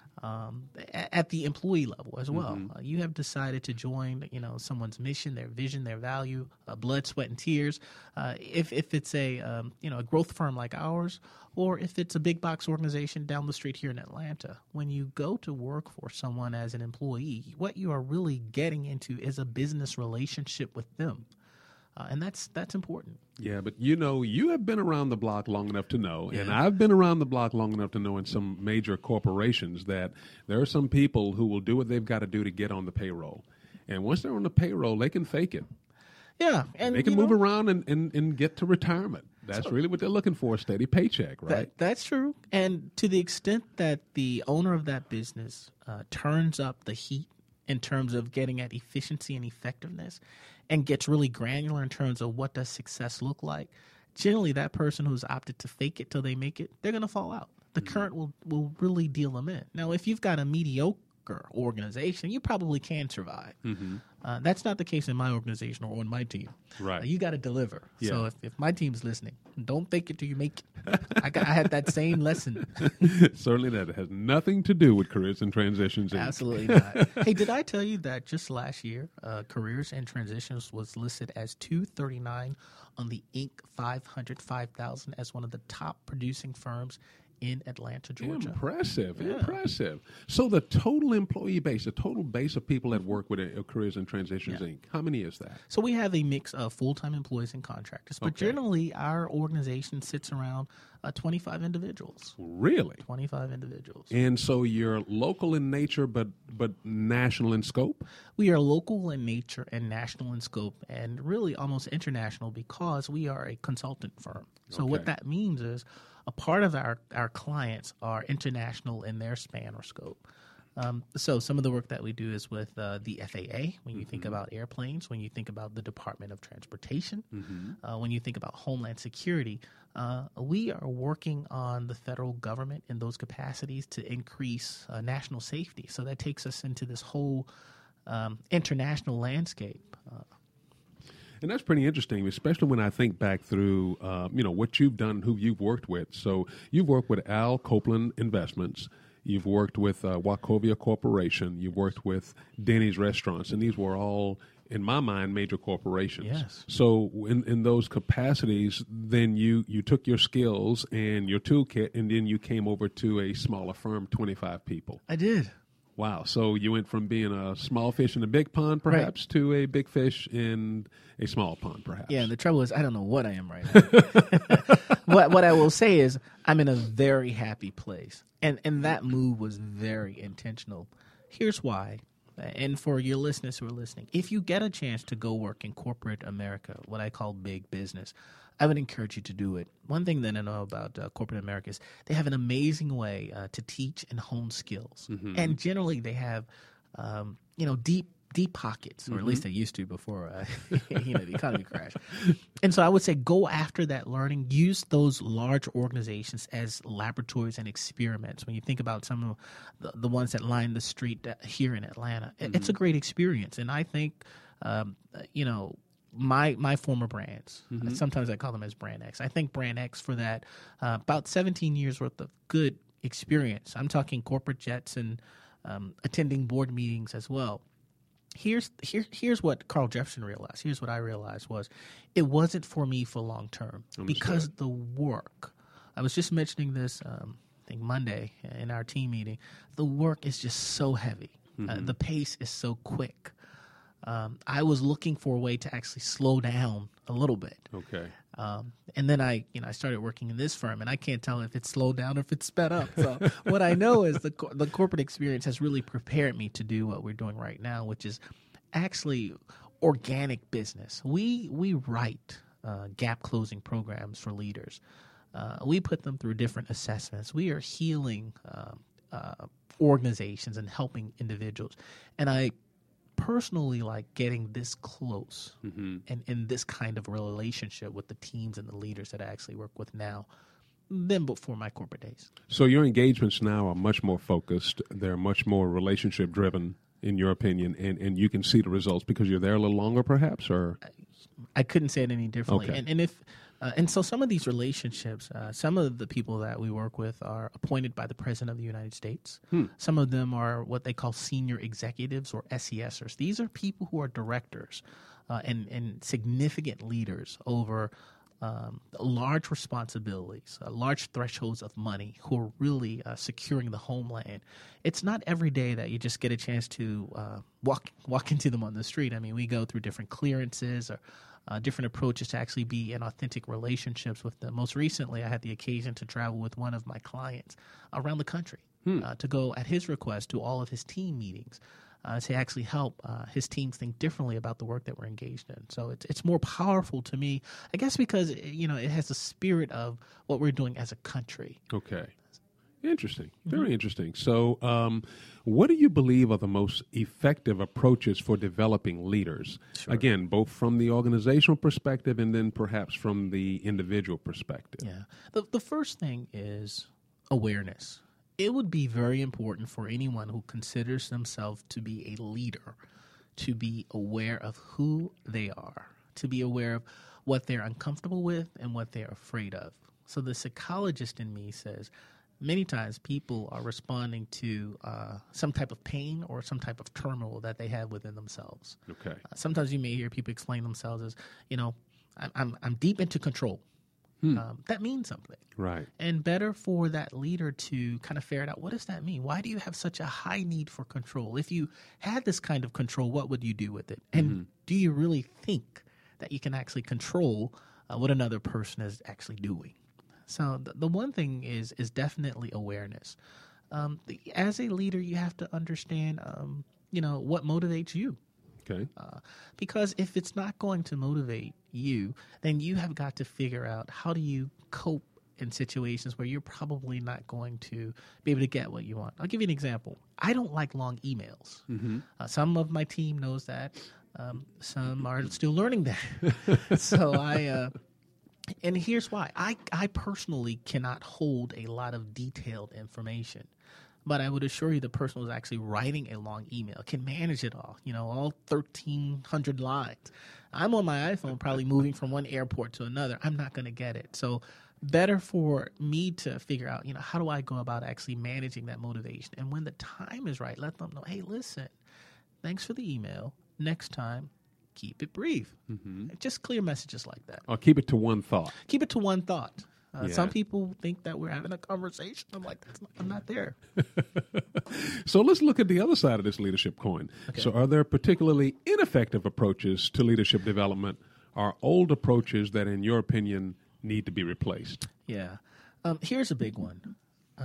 At the employee level as well. Mm-hmm. You have decided to join, someone's mission, their vision, their value, blood, sweat, and tears. If it's a growth firm like ours, or if it's a big box organization down the street here in Atlanta, when you go to work for someone as an employee, what you are really getting into is a business relationship with them. And that's important. Yeah, but you have been around the block long enough to know, and I've been around the block long enough to know in some major corporations that there are some people who will do what they've got to do to get on the payroll. And once they're on the payroll, they can fake it. Yeah. And they can move around and get to retirement. That's really what they're looking for, a steady paycheck, right? That's true. And to the extent that the owner of that business turns up the heat in terms of getting at efficiency and effectiveness and gets really granular in terms of what does success look like, generally that person who's opted to fake it till they make it, they're going to fall out. The current will really deal them in. Now, if you've got a mediocre organization, you probably can survive. Mm-hmm. That's not the case in my organization or on my team. Right. You got to deliver. Yeah. So if my team's listening, don't fake it till you make it. I had that same lesson. Certainly that has nothing to do with Careers and Transitions Inc. Absolutely not. Hey, did I tell you that just last year, Careers and Transitions was listed as 239 on the Inc. 500 as one of the top producing firms in Atlanta, Georgia. Impressive. So the total employee base, the total base of people that work with Careers and Transitions Inc., how many is that? So we have a mix of full-time employees and contractors, but generally our organization sits around 25 individuals. Really? 25 individuals. And so you're local in nature, but national in scope? We are local in nature and national in scope, and really almost international because we are a consultant firm. So what that means is a part of our clients are international in their span or scope. So some of the work that we do is with the FAA, when you think about airplanes, when you think about the Department of Transportation, when you think about Homeland Security. We are working on the federal government in those capacities to increase national safety. So that takes us into this whole international landscape. And that's pretty interesting, especially when I think back through, what you've done, who you've worked with. So you've worked with Al Copeland Investments. You've worked with Wachovia Corporation. You've worked with Denny's Restaurants. And these were all, in my mind, major corporations. Yes. So in those capacities, then you took your skills and your toolkit, and then you came over to a smaller firm, 25 people. I did. Wow. So you went from being a small fish in a big pond, perhaps, to a big fish in a small pond, perhaps. Yeah, and the trouble is I don't know what I am right now. What I will say is I'm in a very happy place. And that move was very intentional. Here's why. And for your listeners who are listening, if you get a chance to go work in corporate America, what I call big business, I would encourage you to do it. One thing that I know about corporate America is they have an amazing way to teach and hone skills. Mm-hmm. And generally they have, deep pockets, or at least they used to before, the economy crashed. And so I would say go after that learning. Use those large organizations as laboratories and experiments. When you think about some of the ones that line the street here in Atlanta, it's a great experience. And I think, my former brands. Sometimes I call them as Brand X. I thank Brand X for that. About 17 years worth of good experience. I'm talking corporate jets and attending board meetings as well. Here's what Carl Jefferson realized. Here's what I realized was it wasn't for me for long term because the work. I was just mentioning this, I think Monday in our team meeting. The work is just so heavy. The pace is so quick. I was looking for a way to actually slow down a little bit. Okay. And then I started working in this firm, and I can't tell if it's slowed down or if it's sped up. So what I know is the corporate experience has really prepared me to do what we're doing right now, which is actually organic business. We write gap closing programs for leaders. We put them through different assessments. We are healing organizations and helping individuals. And I personally like getting this close and in this kind of relationship with the teams and the leaders that I actually work with now than before my corporate days. So your engagements now are much more focused. They're much more relationship driven, in your opinion, and you can see the results because you're there a little longer, perhaps, or I couldn't say it any differently. Okay. And so some of these relationships, some of the people that we work with are appointed by the President of the United States. Some of them are what they call senior executives or SESers. These are people who are directors and significant leaders over large responsibilities, large thresholds of money, who are really securing the homeland. It's not every day that you just get a chance to walk into them on the street. I mean, we go through different clearances or different approaches to actually be in authentic relationships with them. Most recently, I had the occasion to travel with one of my clients around the country to go, at his request, to all of his team meetings to actually help his teams think differently about the work that we're engaged in. So it's more powerful to me, I guess, because it has the spirit of what we're doing as a country. Okay. Interesting. Very interesting. So what do you believe are the most effective approaches for developing leaders? Sure. Again, both from the organizational perspective and then perhaps from the individual perspective. Yeah. The first thing is awareness. It would be very important for anyone who considers themselves to be a leader to be aware of who they are, to be aware of what they're uncomfortable with and what they're afraid of. So the psychologist in me says, many times people are responding to some type of pain or some type of turmoil that they have within themselves. Okay. Sometimes you may hear people explain themselves as, I'm deep into control. That means something. Right. And better for that leader to kind of ferret out, what does that mean? Why do you have such a high need for control? If you had this kind of control, what would you do with it? And do you really think that you can actually control what another person is actually doing? So the one thing is definitely awareness. As a leader, you have to understand, what motivates you. Okay. Because if it's not going to motivate you, then you have got to figure out how do you cope in situations where you're probably not going to be able to get what you want. I'll give you an example. I don't like long emails. Some of my team knows that. Some are still learning that. So and here's why. I personally cannot hold a lot of detailed information. But I would assure you the person who's actually writing a long email can manage it all, all 1,300 lines. I'm on my iPhone probably moving from one airport to another. I'm not going to get it. So better for me to figure out, how do I go about actually managing that motivation? And when the time is right, let them know, hey, listen, thanks for the email. Next time, keep it brief. Just clear messages like that. Or keep it to one thought. Keep it to one thought. Some people think that we're having a conversation. I'm like, I'm not there. So let's look at the other side of this leadership coin. Okay. So are there particularly ineffective approaches to leadership development or old approaches that, in your opinion, need to be replaced? Yeah. Here's a big one.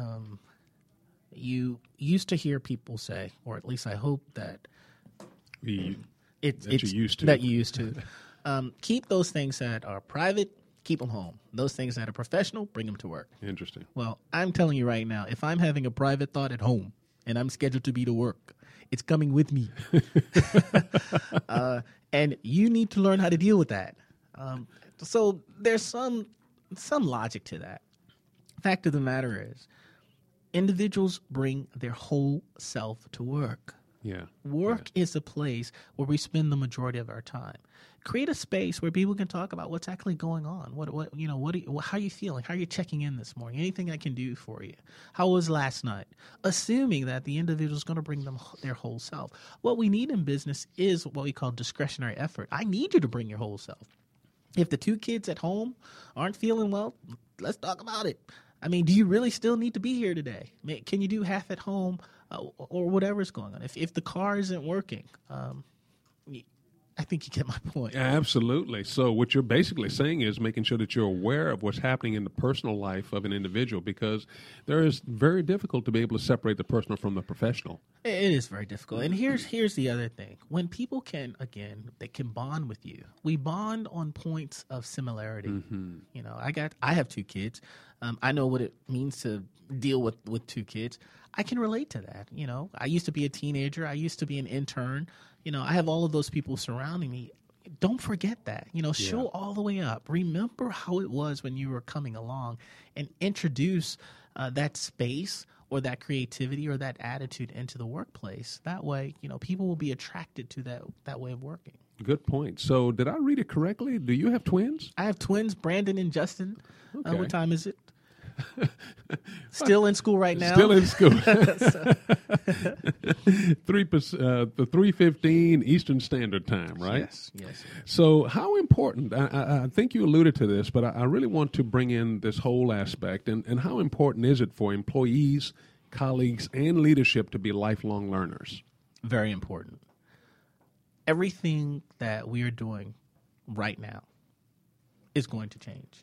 You used to hear people say, or at least I hope that you used to. Keep those things that are private, keep them home. Those things that are professional, bring them to work. Interesting. Well, I'm telling you right now, if I'm having a private thought at home and I'm scheduled to be to work, it's coming with me. And you need to learn how to deal with that. So there's some logic to that. Fact of the matter is, individuals bring their whole self to work. Yeah. Work is a place where we spend the majority of our time. Create a space where people can talk about what's actually going on. How are you feeling? How are you checking in this morning? Anything I can do for you? How was last night? Assuming that the individual is going to bring them their whole self. What we need in business is what we call discretionary effort. I need you to bring your whole self. If the 2 kids at home aren't feeling well, let's talk about it. I mean, do you really still need to be here today? Can you do half at home or whatever's going on? If the car isn't working, I think you get my point. Absolutely. So what you're basically saying is making sure that you're aware of what's happening in the personal life of an individual, because there is very difficult to be able to separate the personal from the professional. It is very difficult. And here's the other thing. When people they can bond with you. We bond on points of similarity. Mm-hmm. You know, I have 2 kids. I know what it means to deal with 2 kids. I can relate to that. You know, I used to be a teenager. I used to be an intern. You know, I have all of those people surrounding me. Don't forget that. You know, show all the way up. Remember how it was when you were coming along, and introduce that space or that creativity or that attitude into the workplace. That way, you know, people will be attracted to that way of working. Good point. So did I read it correctly? Do you have twins? I have twins, Brandon and Justin. Okay. What time is it? Still in school right now. Still in school. 3:15 Eastern Standard Time, right? Yes. So how important, I think you alluded to this, but I really want to bring in this whole aspect, and how important is it for employees, colleagues, and leadership to be lifelong learners? Very important. Everything that we are doing right now is going to change.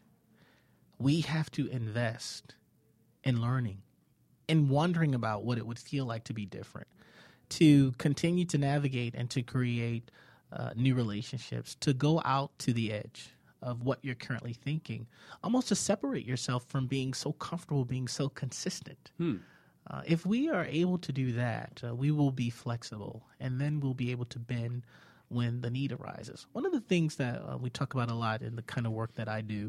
We have to invest in learning and wondering about what it would feel like to be different, to continue to navigate and to create new relationships, to go out to the edge of what you're currently thinking, almost to separate yourself from being so comfortable, being so consistent. If we are able to do that, we will be flexible, and then we'll be able to bend when the need arises. One of the things that we talk about a lot in the kind of work that I do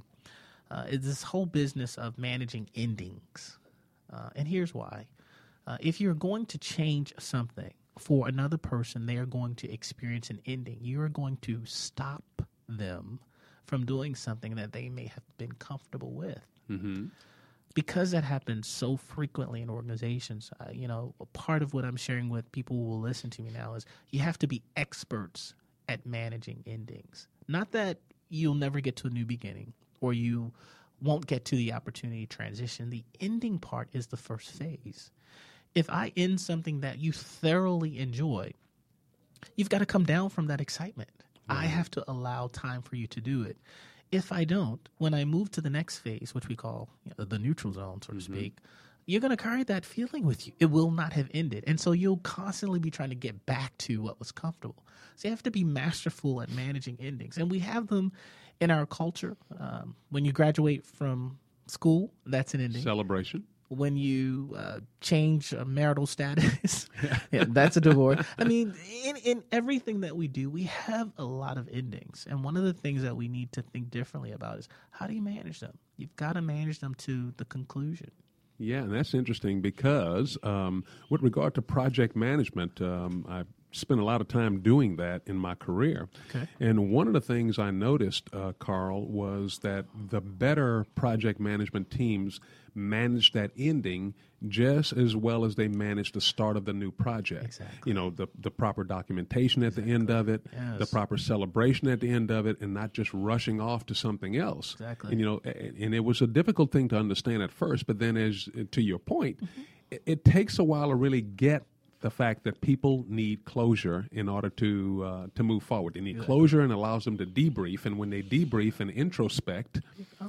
is this whole business of managing endings. And here's why. If you're going to change something for another person, they are going to experience an ending. You are going to stop them from doing something that they may have been comfortable with. Mm-hmm. Because that happens so frequently in organizations, a part of what I'm sharing with people who will listen to me now is you have to be experts at managing endings. Not that you'll never get to a new beginning, or you won't get to the opportunity to transition. The ending part is the first phase. If I end something that you thoroughly enjoy, you've got to come down from that excitement. Right. I have to allow time for you to do it. If I don't, when I move to the next phase, which we call the neutral zone, so to speak, you're going to carry that feeling with you. It will not have ended. And so you'll constantly be trying to get back to what was comfortable. So you have to be masterful at managing endings. And we have them in our culture. When you graduate from school, that's an ending. Celebration. When you change marital status, that's a divorce. I mean, in everything that we do, we have a lot of endings. And one of the things that we need to think differently about is, how do you manage them? You've got to manage them to the conclusion. Yeah, and that's interesting because with regard to project management, I spent a lot of time doing that in my career. Okay. And one of the things I noticed, Carl, was that the better project management teams manage that ending just as well as they manage the start of the new project. Exactly. The proper documentation at the end of it, yes. the proper celebration at the end of it, and not just rushing off to something else. Exactly. And it was a difficult thing to understand at first, but then as to your point, it takes a while to really get the fact that people need closure in order to move forward. They need closure, and allows them to debrief. And when they debrief and introspect,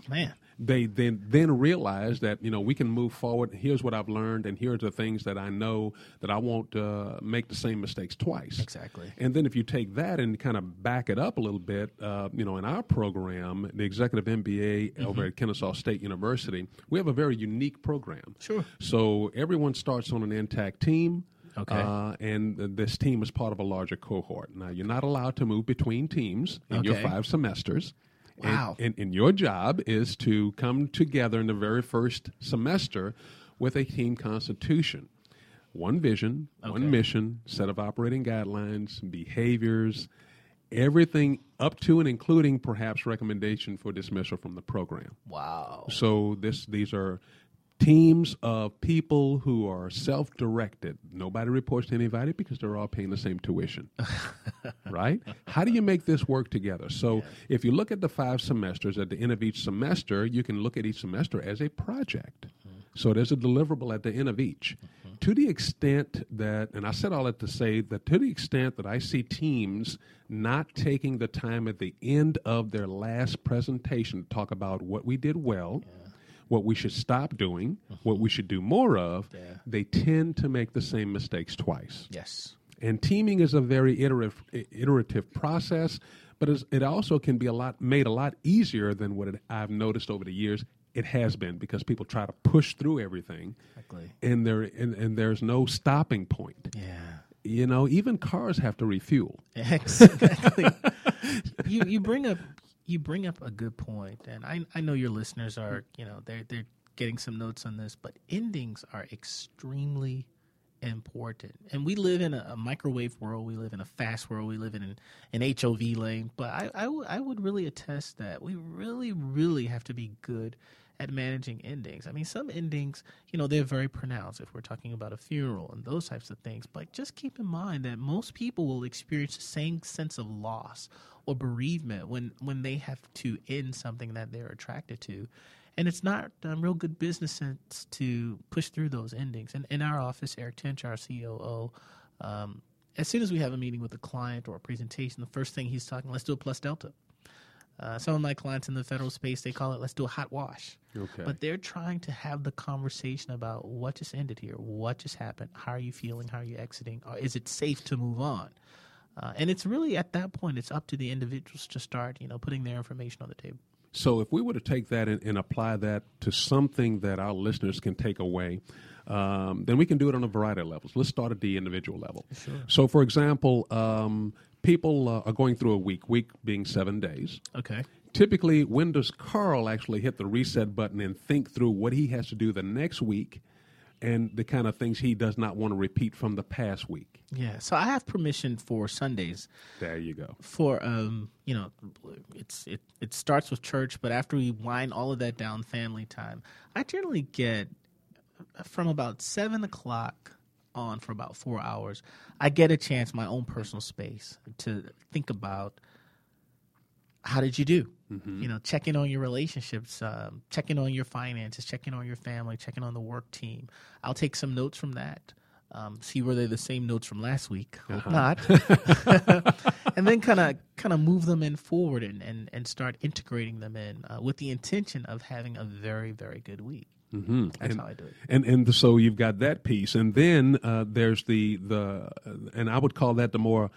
they then realize that we can move forward. Here's what I've learned, and here's the things that I know that I won't make the same mistakes twice. Exactly. And then if you take that and kind of back it up a little bit, in our program, the Executive MBA over at Kennesaw State University, we have a very unique program. Sure. So everyone starts on an intact team. Okay. And this team is part of a larger cohort. Now, you're not allowed to move between teams in your 5 semesters. Wow. And your job is to come together in the very first semester with a team constitution. one vision, one mission, set of operating guidelines, behaviors, everything up to and including perhaps recommendation for dismissal from the program. Wow. So these are teams of people who are self-directed. Nobody reports to anybody because they're all paying the same tuition, right? How do you make this work together? So if you look at the 5 semesters, at the end of each semester, you can look at each semester as a project. So there's a deliverable at the end of each. To the extent that, and I said all that to say that to the extent that I see teams not taking the time at the end of their last presentation to talk about what we did well, what we should stop doing, what we should do more of, they tend to make the same mistakes twice. Yes. And teaming is a very iterative process, but it also can be made a lot easier than what I've noticed over the years. It has been because people try to push through everything, and there's no stopping point. Yeah. You know, even cars have to refuel. Exactly. You bring up a good point, and I know your listeners are, they're getting some notes on this, but endings are extremely important. And we live in a microwave world. We live in a fast world. We live in an HOV lane. But I would really attest that we really, really have to be good at managing endings. I mean, some endings, they're very pronounced if we're talking about a funeral and those types of things. But just keep in mind that most people will experience the same sense of loss or bereavement when they have to end something that they're attracted to. And it's not real good business sense to push through those endings. And in our office, Eric Tinch, our COO, as soon as we have a meeting with a client or a presentation, the first thing he's talking, let's do a plus delta. Some of my clients in the federal space, they call it, let's do a hot wash. Okay. But they're trying to have the conversation about what just ended here, what just happened, how are you feeling, how are you exiting, or is it safe to move on? And it's really at that point, it's up to the individuals to start, putting their information on the table. So if we were to take that and apply that to something that our listeners can take away, then we can do it on a variety of levels. Let's start at the individual level. Sure. So, for example, people are going through a week being 7 days. Okay. Typically, when does Carl actually hit the reset button and think through what he has to do the next week and the kind of things he does not want to repeat from the past week? Yeah, so I have permission for Sundays. There you go. For it starts with church, but after we wind all of that down, family time, I generally get from about 7 o'clock on for about 4 hours. I get a chance, my own personal space, to think about how did you do. Mm-hmm. Checking on your relationships, checking on your finances, checking on your family, checking on the work team. I'll take some notes from that. See were they the same notes from last week? Hope not. And then kind of move them in forward and start integrating them in with the intention of having a very, very good week. Mm-hmm. That's how I do it. And so you've got that piece, and then there's the and I would call that the more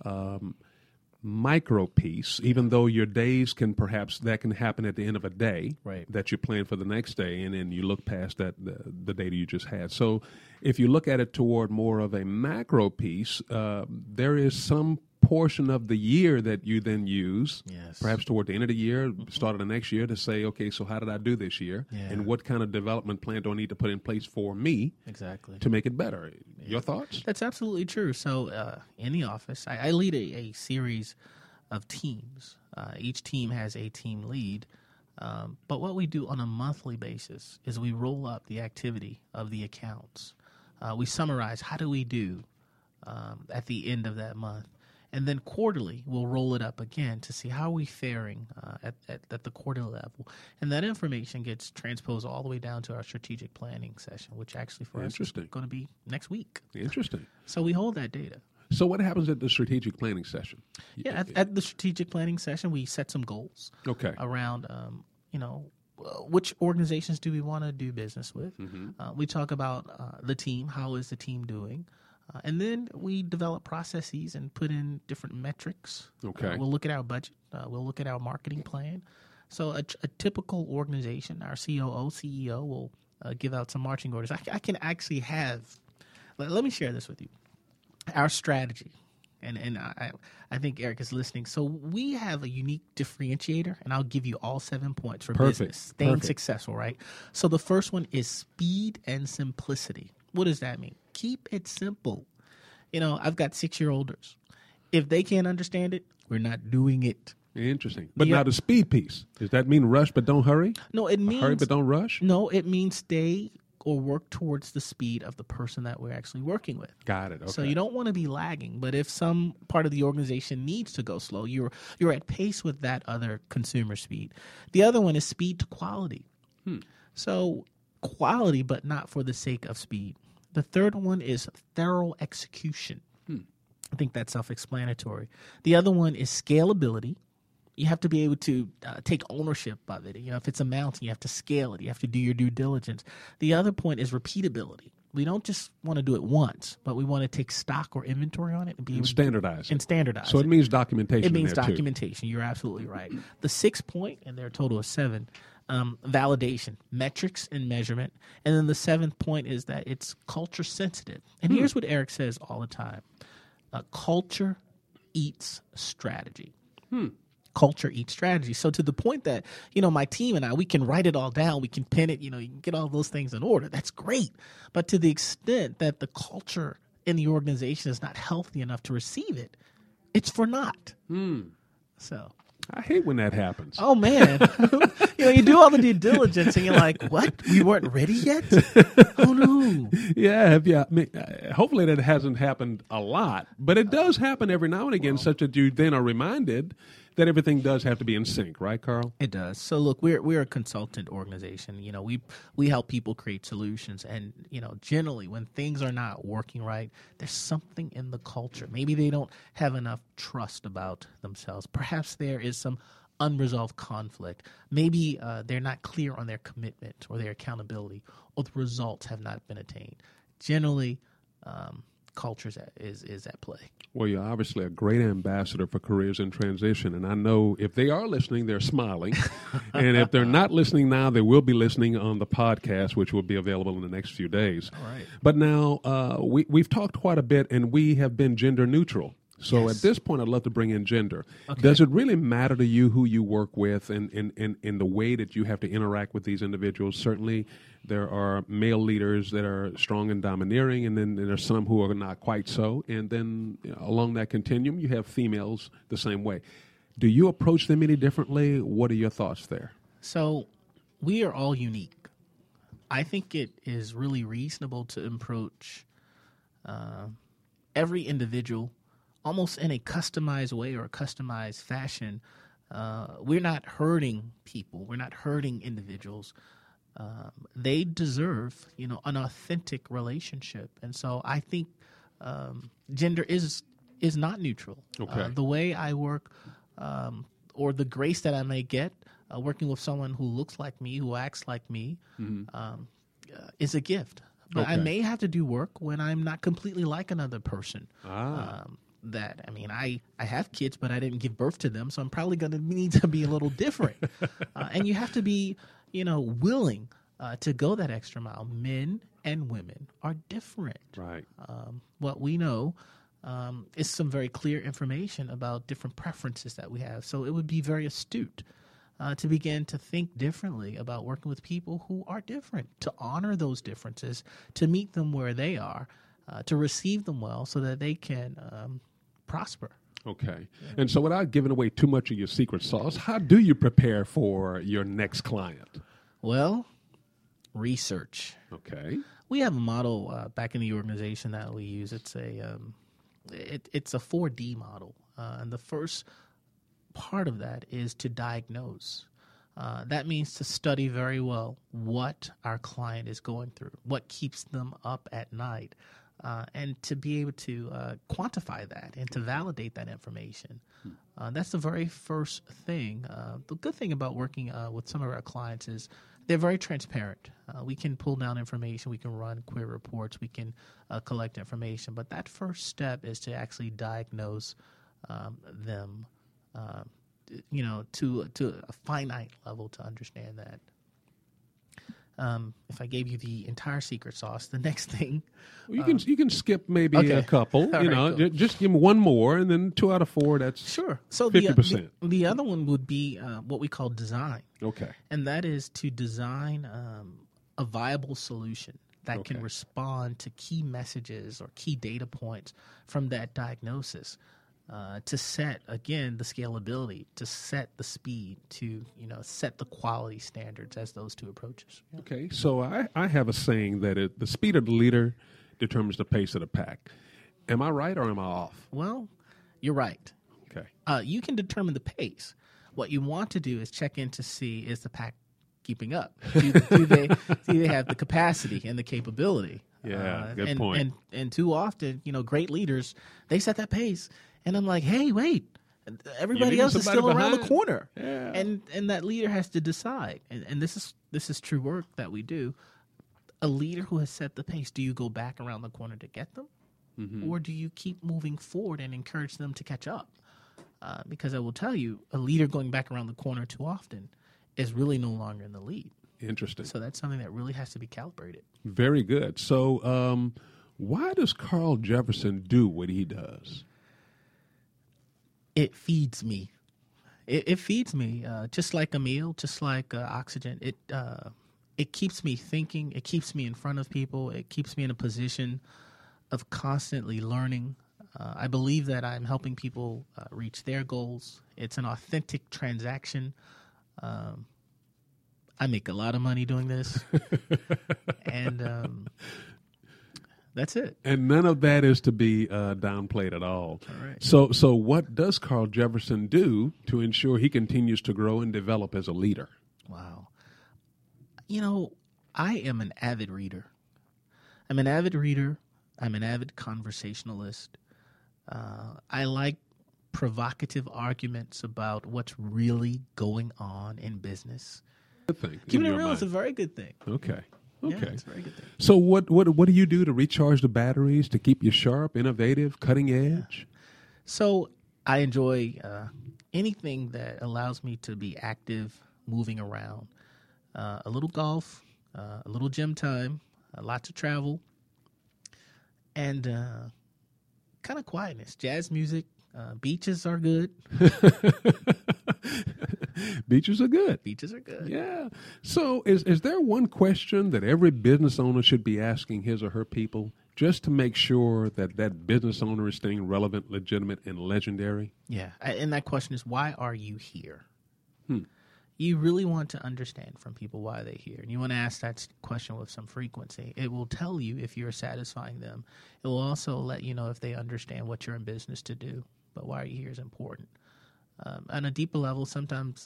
micro piece, even though your days can happen at the end of a day, right, that you plan for the next day, and then you look past that the data you just had. So if you look at it toward more of a macro piece, there is some portion of the year that you then use, perhaps toward the end of the year, start of the next year, to say, okay, so how did I do this year? Yeah. And what kind of development plan do I need to put in place for me to make it better? Yeah. Your thoughts? That's absolutely true. So in the office, I lead a series of teams. Each team has a team lead. But what we do on a monthly basis is we roll up the activity of the accounts. We summarize how do we do at the end of that month. And then quarterly, we'll roll it up again to see how we're faring at the quarterly level. And that information gets transposed all the way down to our strategic planning session, which actually for us is going to be next week. Interesting. So we hold that data. So what happens at the strategic planning session? Yeah, at the strategic planning session, we set some goals around, which organizations do we want to do business with. Mm-hmm. We talk about the team. How is the team doing? And then we develop processes and put in different metrics. Okay. We'll look at our budget. We'll look at our marketing plan. So a typical organization, our COO, CEO will give out some marching orders. I can actually have, let me share this with you, our strategy. And I think Eric is listening. So we have a unique differentiator, and I'll give you all 7 points for business. Staying successful, right? So the first one is speed and simplicity. What does that mean? Keep it simple. I've got 6-year-olders. If they can't understand it, we're not doing it. Interesting. But now the speed piece, does that mean rush but don't hurry? No, it means hurry but don't rush? No, it means stay or work towards the speed of the person that we're actually working with. Got it. Okay. So you don't want to be lagging, but if some part of the organization needs to go slow, you're at pace with that other consumer speed. The other one is speed to quality. So quality, but not for the sake of speed. The third one is thorough execution. I think that's self-explanatory. The other one is scalability. You have to be able to take ownership of it. If it's a mountain, you have to scale it. You have to do your due diligence. The other point is repeatability. We don't just want to do it once, but we want to take stock or inventory on it and be able to standardize. And standardize. So it means documentation. It means there documentation. Too. You're absolutely right. The 6th point, and there are a total of 7, validation, metrics and measurement. And then the 7th point is that it's culture sensitive. And here's what Eric says all the time. Culture eats strategy. Culture eats strategy. So to the point that, my team and I, we can write it all down. We can pen it, you can get all those things in order. That's great. But to the extent that the culture in the organization is not healthy enough to receive it, it's for naught. So I hate when that happens. Oh, man. You do all the due diligence and you're like, what? We weren't ready yet? Oh, no. Yeah. Hopefully that hasn't happened a lot, but it does happen every now and again, such that you then are reminded that everything does have to be in sync, right, Carl? It does. So look, we're a consultant organization. We help people create solutions, and generally when things are not working right, there's something in the culture. Maybe they don't have enough trust about themselves. Perhaps there is some unresolved conflict. Maybe they're not clear on their commitment or their accountability, or the results have not been attained. Generally, culture is at play. Well, you're obviously a great ambassador for Careers in Transition, and I know if they are listening, they're smiling. And if they're not listening now, they will be listening on the podcast, which will be available in the next few days. All right. But now we've talked quite a bit, and we have been gender neutral. So Yes. at this point, I'd love to bring in gender. Okay. Does it really matter to you who you work with and in the way that you have to interact with these individuals? Certainly, there are male leaders that are strong and domineering, and then there are some who are not quite so. And then along that continuum, you have females the same way. Do you approach them any differently? What are your thoughts there? So we are all unique. I think it is really reasonable to approach every individual almost in a customized way or a customized fashion. We're not hurting people. We're not hurting individuals. They deserve, an authentic relationship. And so I think gender is not neutral. Okay. The way I work or the grace that I may get working with someone who looks like me, who acts like me, is a gift. But I Okay. may have to do work when I'm not completely like another person. Ah. I have kids, but I didn't give birth to them, so I'm probably going to need to be a little different. And you have to be, willing to go that extra mile. Men and women are different. Right. What we know is some very clear information about different preferences that we have. So it would be very astute to begin to think differently about working with people who are different, to honor those differences, to meet them where they are, to receive them well so that they can prosper. Okay. And so without giving away too much of your secret sauce, how do you prepare for your next client? Well, research. Okay. We have a model back in the organization that we use. It's a 4D model, and the first part of that is to diagnose. That means to study very well what our client is going through, what keeps them up at night, and to be able to quantify that and to validate that information. That's the very first thing. The good thing about working with some of our clients is they're very transparent. We can pull down information. We can run query reports. We can collect information. But that first step is to actually diagnose them, to a finite level to understand that. If I gave you the entire secret sauce, the next thing... Well, you can skip maybe okay. a couple, All right, cool. Just give them one more, and then 2 out of 4, that's Sure. So 50%. the other one would be what we call design. Okay. And that is to design a viable solution. that can respond to key messages or key data points from that diagnosis. To set, again, the scalability, to set the speed, to set the quality standards as those two approaches. Yeah. Okay, so I have a saying that the speed of the leader determines the pace of the pack. Am I right or am I off? Well, you're right. Okay. You can determine the pace. What you want to do is check in to see, is the pack keeping up? Do they have the capacity and the capability? Yeah, good point. And too often, great leaders, they set that pace. And I'm like, hey, wait, everybody else is still around the corner. Yeah. And that leader has to decide. And this is true work that we do. A leader who has set the pace, do you go back around the corner to get them? Mm-hmm. Or do you keep moving forward and encourage them to catch up? Because I will tell you, a leader going back around the corner too often is really no longer in the lead. Interesting. So that's something that really has to be calibrated. Very good. So why does Carl Jefferson do what he does? It feeds me. It feeds me just like a meal, just like oxygen. It keeps me thinking. It keeps me in front of people. It keeps me in a position of constantly learning. I believe that I'm helping people reach their goals. It's an authentic transaction. I make a lot of money doing this, and that's it. And none of that is to be downplayed at all. All right. So what does Carl Jefferson do to ensure he continues to grow and develop as a leader? Wow. I am an avid reader. I'm an avid conversationalist. I like provocative arguments about what's really going on in business. Good thing. Keeping it real is a very good thing. Okay. Yeah, it's a very good thing. So what do you do to recharge the batteries, to keep you sharp, innovative, cutting edge? So I enjoy anything that allows me to be active, moving around. A little golf, a little gym time, lots of travel, and kind of quietness. Jazz music, beaches are good. Beaches are good. Beaches are good. Yeah. So is there one question that every business owner should be asking his or her people just to make sure that that business owner is staying relevant, legitimate, and legendary? Yeah. And that question is, why are you here? You really want to understand from people why they're here. And you want to ask that question with some frequency. It will tell you if you're satisfying them. It will also let you know if they understand what you're in business to do. But why are you here is important. On a deeper level, sometimes,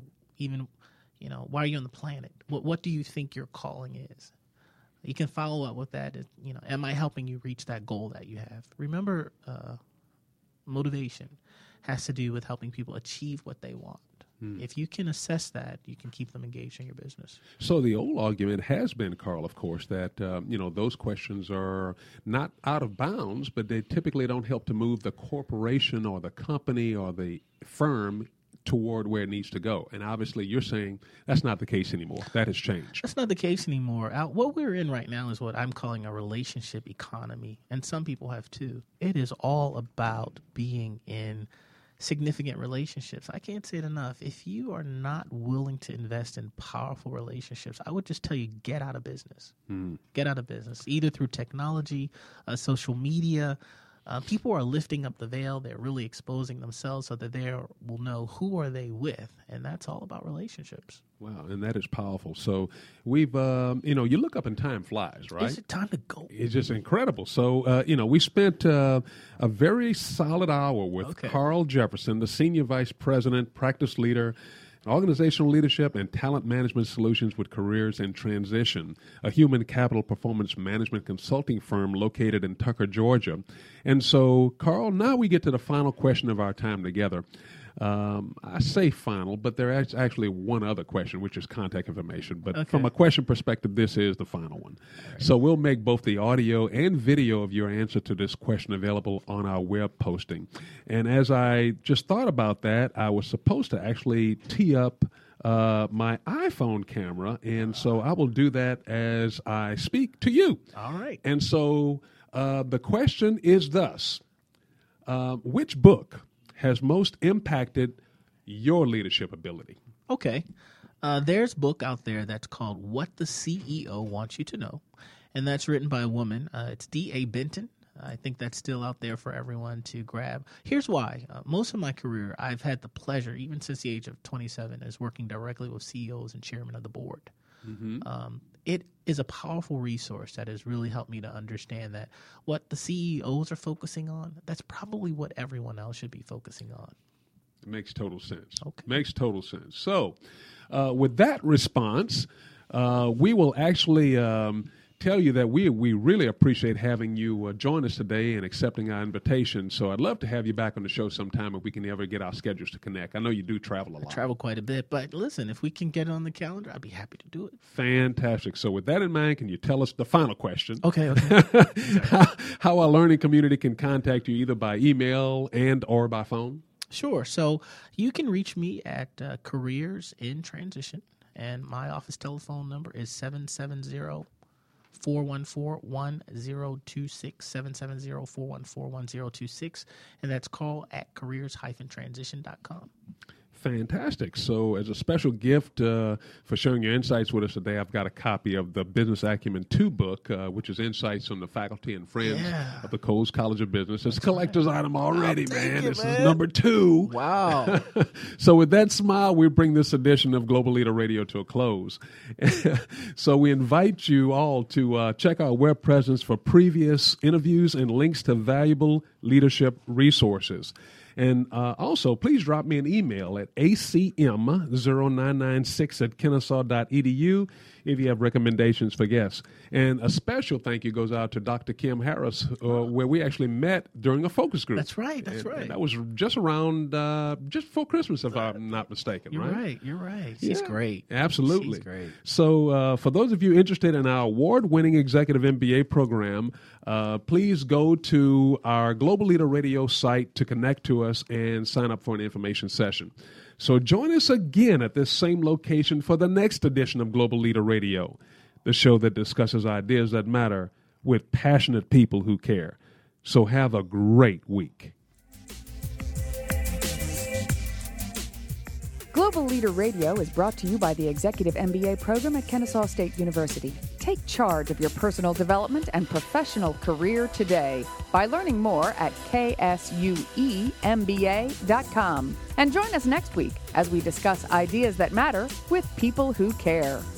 why are you on the planet? What do you think your calling is? You can follow up with that. Am I helping you reach that goal that you have? Remember, motivation has to do with helping people achieve what they want. If you can assess that, you can keep them engaged in your business. So the old argument has been, Carl, of course, that those questions are not out of bounds, but they typically don't help to move the corporation or the company or the firm toward where it needs to go. And obviously you're saying that's not the case anymore. That has changed. That's not the case anymore. What we're in right now is what I'm calling a relationship economy, and some people have too. It is all about being in significant relationships. I can't say it enough. If you are not willing to invest in powerful relationships, I would just tell you, get out of business. Get out of business, either through technology, social media. People are lifting up the veil. They're really exposing themselves so that they will know who are they with, and that's all about relationships. Wow, and that is powerful. So we've, you look up and time flies, right? Is it time to go? It's just incredible. So, we spent a very solid hour with Carl Jefferson, the Senior Vice President, Practice Leader, Organizational Leadership and Talent Management Solutions with Careers in Transition, a human capital performance management consulting firm located in Tucker, Georgia. And so, Carl, now we get to the final question of our time together. I say final, but there is actually one other question, which is contact information. But from a question perspective, this is the final one. Right. So we'll make both the audio and video of your answer to this question available on our web posting. And as I just thought about that, I was supposed to actually tee up my iPhone camera, and so I will do that as I speak to you. All right. And so the question is thus, which book has most impacted your leadership ability? Okay. There's a book out there that's called What the CEO Wants You to Know. and that's written by a woman. It's D.A. Benton. I think that's still out there for everyone to grab. Here's why. Most of my career, I've had the pleasure, even since the age of 27, is working directly with CEOs and chairmen of the board. Mm-hmm. It is a powerful resource that has really helped me to understand that what the CEOs are focusing on, that's probably what everyone else should be focusing on. It makes total sense. Okay. Makes total sense. So with that response, we will actually tell you that we really appreciate having you join us today and accepting our invitation. So I'd love to have you back on the show sometime if we can ever get our schedules to connect. I know you do travel a lot. I travel quite a bit, but listen, if we can get it on the calendar, I'd be happy to do it. Fantastic. So with that in mind, can you tell us the final question? Okay. How our learning community can contact you either by email and or by phone? Sure. So you can reach me at Careers in Transition, and my office telephone number is 770-414-1026, 770-414-1026, and that's call at careers-transition.com. Fantastic. So as a special gift for sharing your insights with us today, I've got a copy of the Business Acumen 2 book, which is Insights from the Faculty and Friends of the Coles College of Business. It's a collector's item already, man. This is number 2. Wow. So with that smile, we bring this edition of Global Leader Radio to a close. So we invite you all to check our web presence for previous interviews and links to valuable leadership resources. And also, please drop me an email at acm0996@kennesaw.edu if you have recommendations for guests. And a special thank you goes out to Dr. Kim Harris, where we actually met during a focus group. That's right. And that was just around, just before Christmas, if I'm not mistaken, You're right? right. She's great. Absolutely. She's great. So for those of you interested in our award-winning executive MBA program, please go to our Global Leader Radio site to connect to us and sign up for an information session. So join us again at this same location for the next edition of Global Leader Radio, the show that discusses ideas that matter with passionate people who care. So have a great week. Global Leader Radio is brought to you by the Executive MBA program at Kennesaw State University. Take charge of your personal development and professional career today by learning more at ksuemba.com. And join us next week as we discuss ideas that matter with people who care.